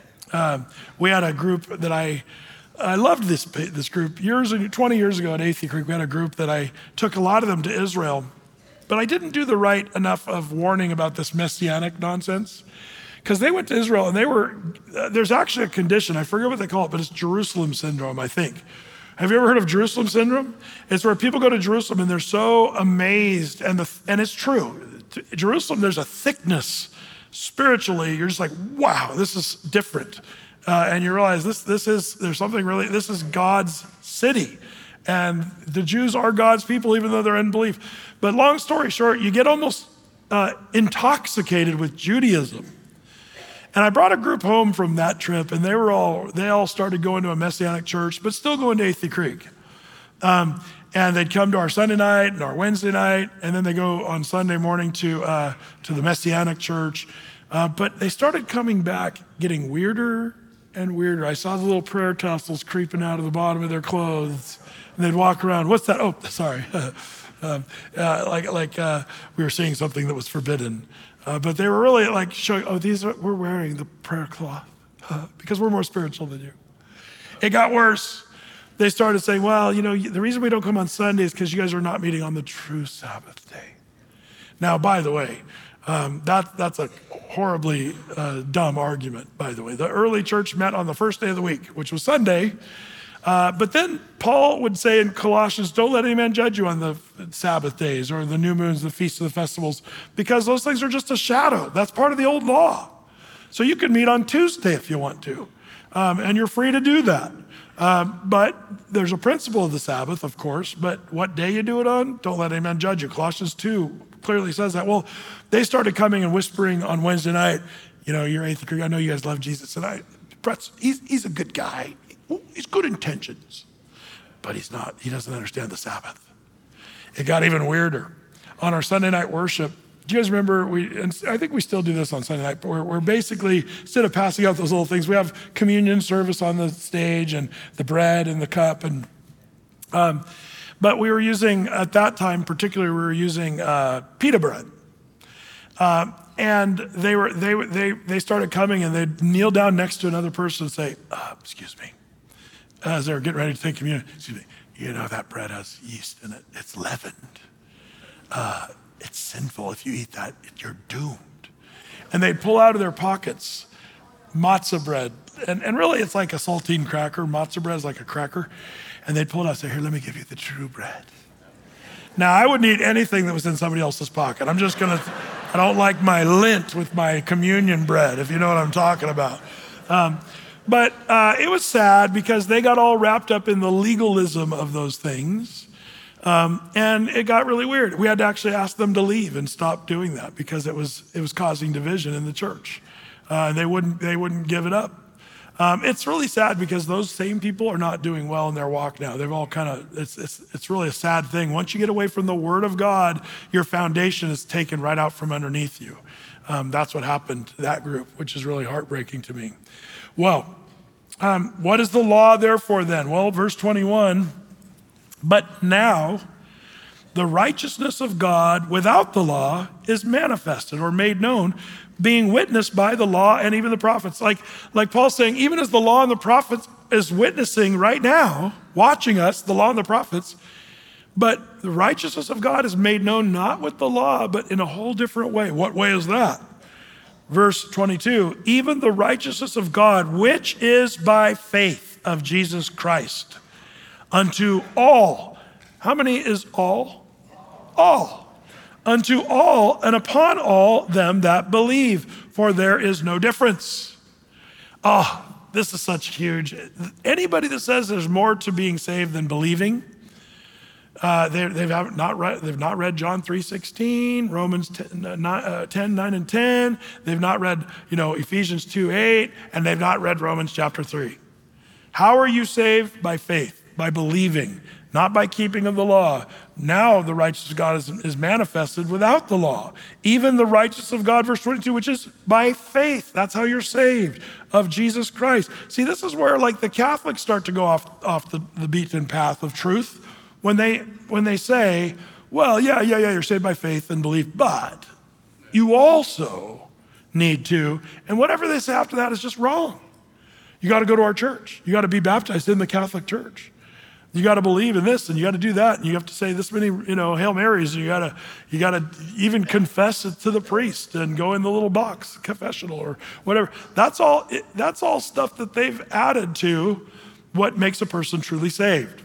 [SPEAKER 1] we had a group that I loved this group. 20 years ago at Athey Creek, we had a group that I took a lot of them to Israel, but I didn't do the right enough of warning about this messianic nonsense. Because they went to Israel and there's actually a condition, I forget what they call it, but it's Jerusalem syndrome, I think. Have you ever heard of Jerusalem syndrome? It's where people go to Jerusalem and they're so amazed, and it's true. Jerusalem, there's a thickness spiritually. You're just like, wow, this is different. And you realize this is God's city. And the Jews are God's people, even though they're in belief. But long story short, you get almost intoxicated with Judaism. And I brought a group home from that trip, and they all started going to a Messianic church, but still going to Athey Creek. And they'd come to our Sunday night and our Wednesday night, and then they go on Sunday morning to the Messianic church. But they started coming back, getting weirder and weirder. I saw the little prayer tassels creeping out of the bottom of their clothes, and they'd walk around. What's that? Oh, sorry. We were seeing something that was forbidden. But they were really like showing, we're wearing the prayer cloth because we're more spiritual than you. It got worse. They started saying, well, the reason we don't come on Sunday is because you guys are not meeting on the true Sabbath day. Now, by the way, that's a horribly dumb argument, by the way. The early church met on the first day of the week, which was Sunday. But then Paul would say in Colossians, don't let any man judge you on the Sabbath days or the new moons, the feasts of the festivals, because those things are just a shadow. That's part of the old law. So you can meet on Tuesday if you want to, and you're free to do that. But there's a principle of the Sabbath, of course, but what day you do it on, don't let any man judge you. Colossians 2 clearly says that. Well, they started coming and whispering on Wednesday night, you're Athey Creek, I know you guys love Jesus tonight. Brett's, he's a good guy. He's good intentions, but he's not. He doesn't understand the Sabbath. It got even weirder. On our Sunday night worship, do you guys remember, and I think we still do this on Sunday night, but we're basically, instead of passing out those little things, we have communion service on the stage and the bread and the cup. But we were using, at that time particularly, we were using pita bread. And they started coming, and they'd kneel down next to another person and say, excuse me, as they were getting ready to take communion, excuse me, you know that bread has yeast in it. It's leavened. It's sinful. If you eat that, you're doomed. And they'd pull out of their pockets matzah bread. And really, it's like a saltine cracker. Matzah bread is like a cracker. And they'd pull it out and say, here, let me give you the true bread. Now, I wouldn't eat anything that was in somebody else's pocket. I don't like my lint with my communion bread, if you know what I'm talking about. But it was sad because they got all wrapped up in the legalism of those things. And it got really weird. We had to actually ask them to leave and stop doing that because it was causing division in the church. They wouldn't give it up. It's really sad because those same people are not doing well in their walk now. They've all it's really a sad thing. Once you get away from the Word of God, your foundation is taken right out from underneath you. That's what happened to that group, which is really heartbreaking to me. Well, what is the law therefore then? Well, verse 21, but now the righteousness of God without the law is manifested or made known, being witnessed by the law and even the prophets. Like Paul's saying, even as the law and the prophets is witnessing right now, watching us, the law and the prophets, but the righteousness of God is made known not with the law, but in a whole different way. What way is that? Verse 22, even the righteousness of God, which is by faith of Jesus Christ, unto all. How many is all? All. Unto all and upon all them that believe, for there is no difference. This is such huge. Anybody that says there's more to being saved than believing, they've not read John 3:16, Romans 10, 9 and 10. They've not read, Ephesians 2:8, and they've not read Romans chapter 3. How are you saved? By faith, by believing, not by keeping of the law. Now the righteousness of God is manifested without the law. Even the righteousness of God, verse 22, which is by faith. That's how you're saved, of Jesus Christ. See, this is where the Catholics start to go off the beaten path of truth. When they say, well, yeah, you're saved by faith and belief, but you also need to, and whatever they say after that is just wrong. You got to go to our church. You got to be baptized in the Catholic Church. You got to believe in this, and you got to do that, and you have to say this many, Hail Marys. And you got to even confess it to the priest and go in the little box, confessional or whatever. That's all stuff that they've added to what makes a person truly saved.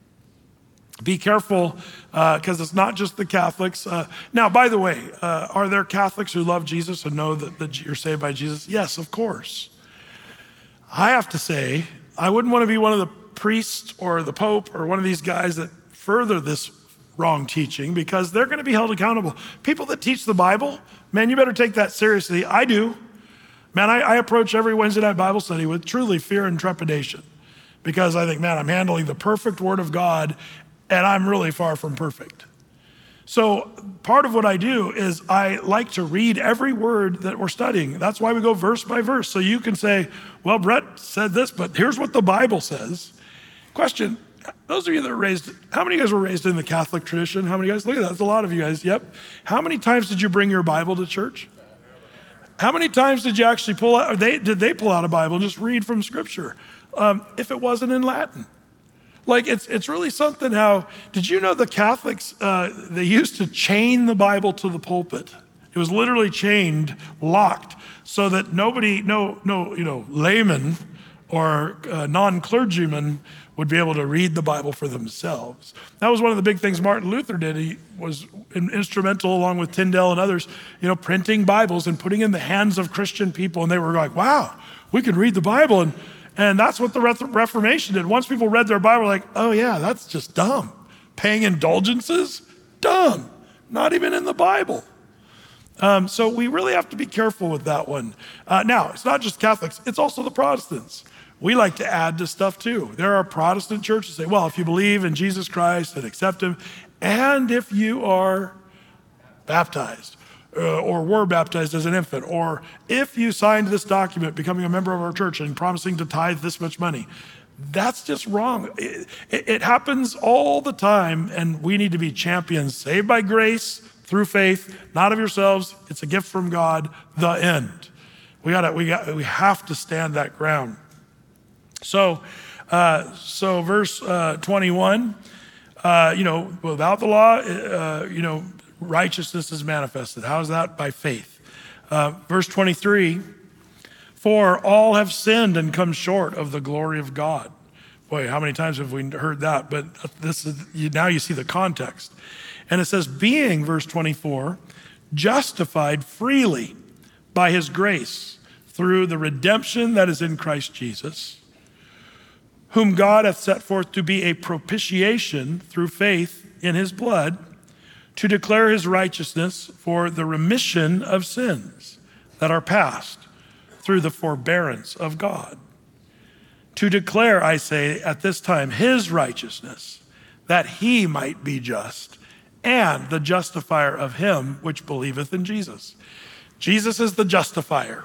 [SPEAKER 1] Be careful, because it's not just the Catholics. Now, by the way, are there Catholics who love Jesus and know that you're saved by Jesus? Yes, of course. I have to say, I wouldn't want to be one of the priests or the Pope or one of these guys that further this wrong teaching, because they're going to be held accountable. People that teach the Bible, man, you better take that seriously. I do. Man, I approach every Wednesday night Bible study with truly fear and trepidation, because I think, man, I'm handling the perfect Word of God, and I'm really far from perfect. So part of what I do is I like to read every word that we're studying. That's why we go verse by verse. So you can say, well, Brett said this, but here's what the Bible says. Question, those of you that are raised, how many of you guys were raised in the Catholic tradition? How many guys? Look at that, that's a lot of you guys, yep. How many times did you bring your Bible to church? How many times did you actually pull out, or did they pull out a Bible and just read from Scripture? If it wasn't in Latin. It's really something how, did you know the Catholics, they used to chain the Bible to the pulpit. It was literally chained, locked, so that nobody, no layman or non-clergyman would be able to read the Bible for themselves. That was one of the big things Martin Luther did. He was instrumental, along with Tyndale and others, printing Bibles and putting in the hands of Christian people. And they were like, wow, we can read the Bible. And that's what the Reformation did. Once people read their Bible, like, oh yeah, that's just dumb. Paying indulgences? Dumb. Not even in the Bible. So we really have to be careful with that one. Now, it's not just Catholics, it's also the Protestants. We like to add to stuff too. There are Protestant churches that say, well, if you believe in Jesus Christ and accept Him, and if you are baptized, or were baptized as an infant, or if you signed this document becoming a member of our church and promising to tithe this much money, that's just wrong. It happens all the time, and we need to be champions, saved by grace through faith, not of yourselves. It's a gift from God, the end. We have to stand that ground. So verse 21, without the law, righteousness is manifested. How is that? By faith. Verse 23, for all have sinned and come short of the glory of God. Boy, how many times have we heard that? But now you see the context. And it says, being, verse 24, justified freely by his grace through the redemption that is in Christ Jesus, whom God hath set forth to be a propitiation through faith in his blood, to declare his righteousness for the remission of sins that are past through the forbearance of God. To declare, I say, at this time, his righteousness, that he might be just, and the justifier of him which believeth in Jesus. Jesus is the justifier.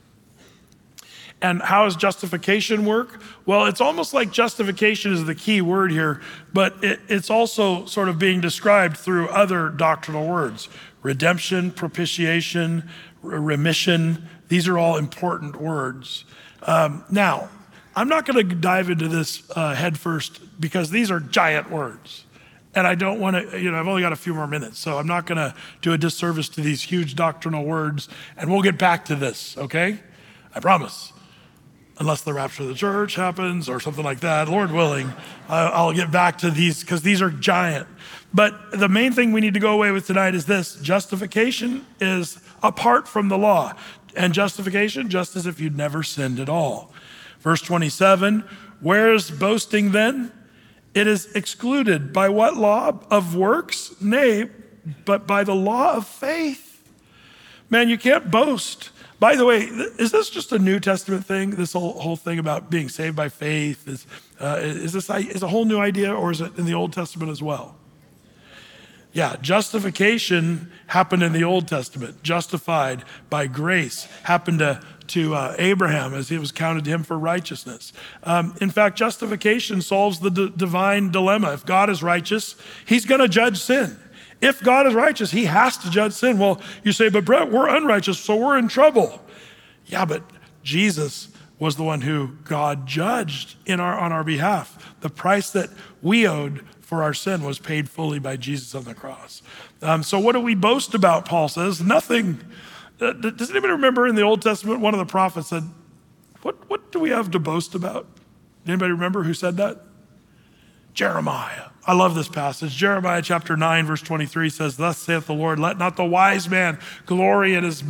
[SPEAKER 1] And how does justification work? Well, it's almost like justification is the key word here, but it's also sort of being described through other doctrinal words. Redemption, propitiation, remission, these are all important words. Now, I'm not going to dive into this head first because these are giant words. And I don't want to, I've only got a few more minutes, so I'm not going to do a disservice to these huge doctrinal words, and we'll get back to this, okay? I promise. Unless the rapture of the church happens or something like that, Lord willing, I'll get back to these because these are giant. But the main thing we need to go away with tonight is this: justification is apart from the law. And justification, just as if you'd never sinned at all. Verse 27, where is boasting then? It is excluded. By what law? Of works? Nay, but by the law of faith. Man, you can't boast. By the way, is this just a New Testament thing? This whole thing about being saved by faith is this a whole new idea, or is it in the Old Testament as well? Yeah, justification happened in the Old Testament. Justified by grace happened to Abraham as it was counted to him for righteousness. In fact, justification solves the divine dilemma. If God is righteous, he's going to judge sin. If God is righteous, he has to judge sin. Well, you say, but Brett, we're unrighteous, so we're in trouble. Yeah, but Jesus was the one who God judged on our behalf. The price that we owed for our sin was paid fully by Jesus on the cross. So what do we boast about, Paul says? Nothing. Does anybody remember in the Old Testament, one of the prophets said, what do we have to boast about? Anybody remember who said that? Jeremiah. I love this passage. Jeremiah chapter 9, verse 23 says, thus saith the Lord, let not the wise man glory in his,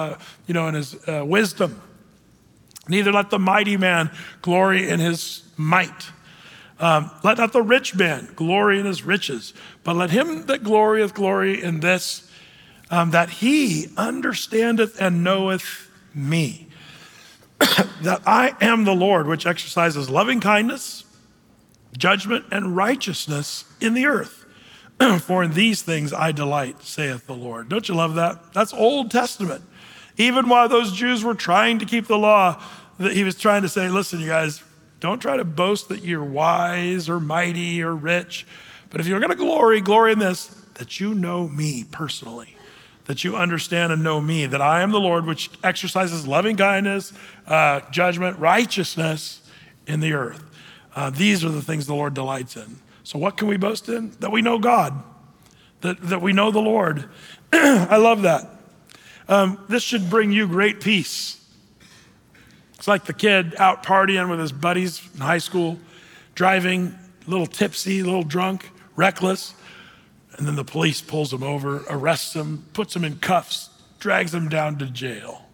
[SPEAKER 1] wisdom. Neither let the mighty man glory in his might. Let not the rich man glory in his riches, but let him that glorieth glory in this, that he understandeth and knoweth me, that I am the Lord, which exercises loving kindness, judgment, and righteousness in the earth. For in these things I delight, saith the Lord. Don't you love that? That's Old Testament. Even while those Jews were trying to keep the law, he was trying to say, listen, you guys, don't try to boast that you're wise or mighty or rich. But if you're going to glory in this, that you know me personally, that you understand and know me, that I am the Lord, which exercises loving kindness, judgment, righteousness in the earth. These are the things the Lord delights in. So what can we boast in? That we know God, that we know the Lord. I love that. This should bring you great peace. It's like the kid out partying with his buddies in high school, driving a little tipsy, a little drunk, reckless. And then the police pulls him over, arrests him, puts him in cuffs, drags him down to jail.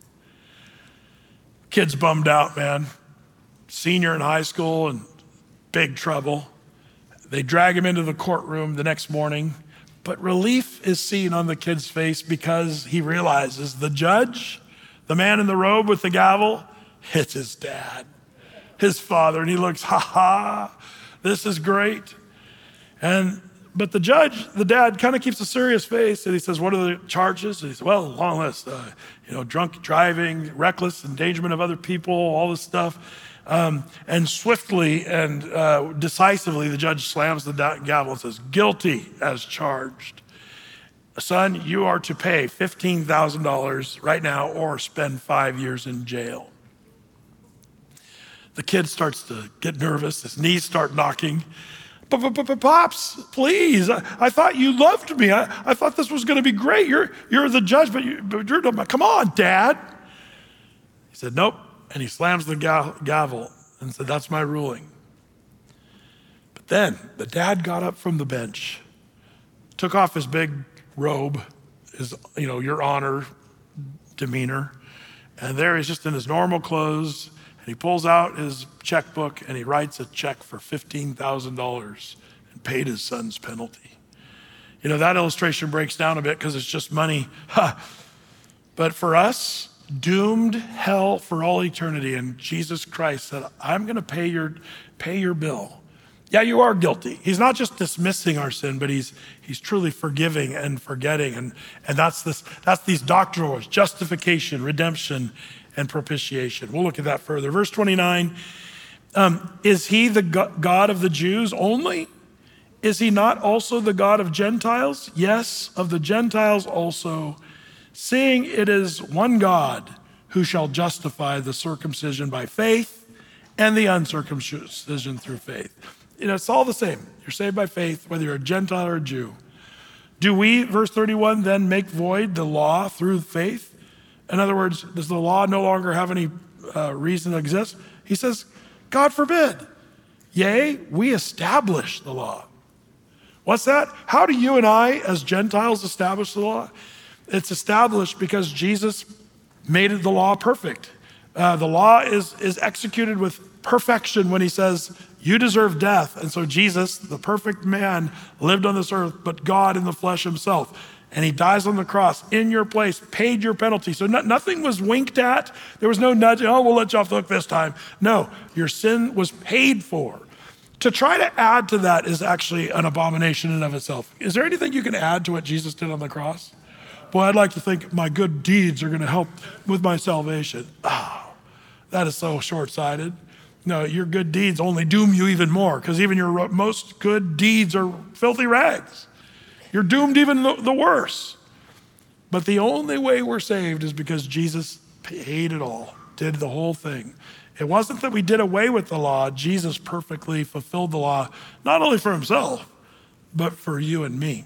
[SPEAKER 1] Kid's bummed out, man. Senior in high school and big trouble. They drag him into the courtroom the next morning, but relief is seen on the kid's face because he realizes the judge, the man in the robe with the gavel, it's his dad, his father. And he looks, this is great. But the judge, the dad, kind of keeps a serious face, and he says, what are the charges? And he says, well, long list, drunk driving, reckless endangerment of other people, all this stuff. And swiftly and decisively, the judge slams the gavel and says, guilty as charged. son, you are to pay $15,000 right now or spend 5 years in jail. The kid starts to get nervous. His knees start knocking. Pops, please. I thought you loved me. I thought this was going to be great. You're the judge, but you're come on, Dad. He said, nope. And he slams the gavel and said, that's my ruling. But then the dad got up from the bench, took off his big robe, his, your honor demeanor. And there he's just in his normal clothes. And he pulls out his checkbook and he writes a check for $15,000 and paid his son's penalty. That illustration breaks down a bit because it's just money. But for us, doomed hell for all eternity, and Jesus Christ said, I'm going to pay your bill. Yeah, you are guilty. He's not just dismissing our sin, but he's truly forgiving and forgetting. And that's these doctrinal words: justification, redemption, and propitiation. We'll look at that further. Verse 29, is he the God of the Jews only? Is he not also the God of Gentiles? Yes, of the Gentiles also, seeing it is one God who shall justify the circumcision by faith and the uncircumcision through faith. It's all the same. You're saved by faith, whether you're a Gentile or a Jew. Do we, verse 31, then make void the law through faith? In other words, does the law no longer have any reason to exist? He says, God forbid. Yea, we establish the law. What's that? How do you and I, as Gentiles, establish the law? It's established because Jesus made the law perfect. The law is executed with perfection when he says, you deserve death. And so Jesus, the perfect man, lived on this earth, but God in the flesh himself. And he dies on the cross in your place, paid your penalty. So nothing was winked at. There was no nudging, we'll let you off the hook this time. No, your sin was paid for. To try to add to that is actually an abomination in and of itself. Is there anything you can add to what Jesus did on the cross? Boy, I'd like to think my good deeds are going to help with my salvation. That is so short-sighted. No, your good deeds only doom you even more, because even your most good deeds are filthy rags. You're doomed even the worse. But the only way we're saved is because Jesus paid it all, did the whole thing. It wasn't that we did away with the law. Jesus perfectly fulfilled the law, not only for himself, but for you and me.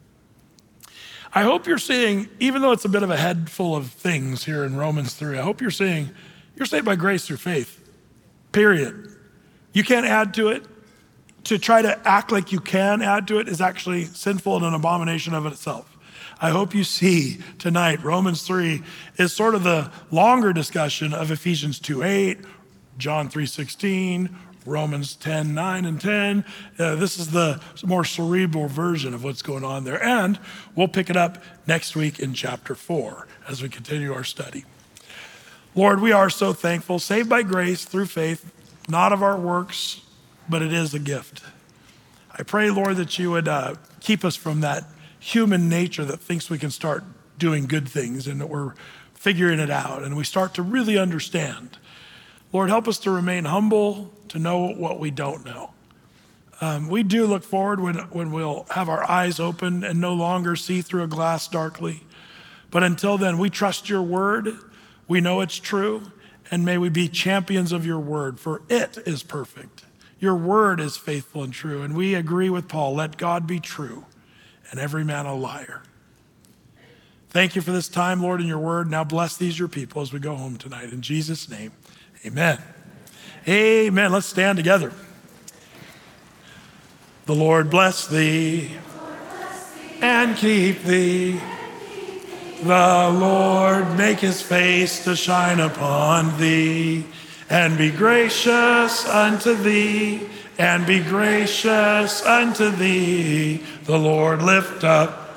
[SPEAKER 1] I hope you're seeing, even though it's a bit of a head full of things here in Romans 3, I hope you're seeing you're saved by grace through faith, period. You can't add to it. To try to act like you can add to it is actually sinful and an abomination of itself. I hope you see tonight Romans 3 is sort of the longer discussion of Ephesians 2:8, John 3:16, Romans 10:9 and 10. This is the more cerebral version of what's going on there. And we'll pick it up next week in chapter 4 as we continue our study. Lord, we are so thankful, saved by grace through faith, not of our works, but it is a gift. I pray, Lord, that you would keep us from that human nature that thinks we can start doing good things and that we're figuring it out and we start to really understand. Lord, help us to remain humble, to know what we don't know. We do look forward when we'll have our eyes open and no longer see through a glass darkly. But until then, we trust your word. We know it's true. And may we be champions of your word, for it is perfect. Your word is faithful and true. And we agree with Paul, let God be true and every man a liar. Thank you for this time, Lord, in your word. Now bless these your people as we go home tonight. In Jesus' name, amen. Amen. Let's stand together. The Lord bless thee and keep thee. The Lord make his face to shine upon thee and be gracious unto thee, and be gracious unto thee. The Lord lift up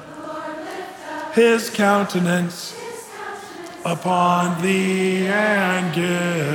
[SPEAKER 1] his countenance upon thee and give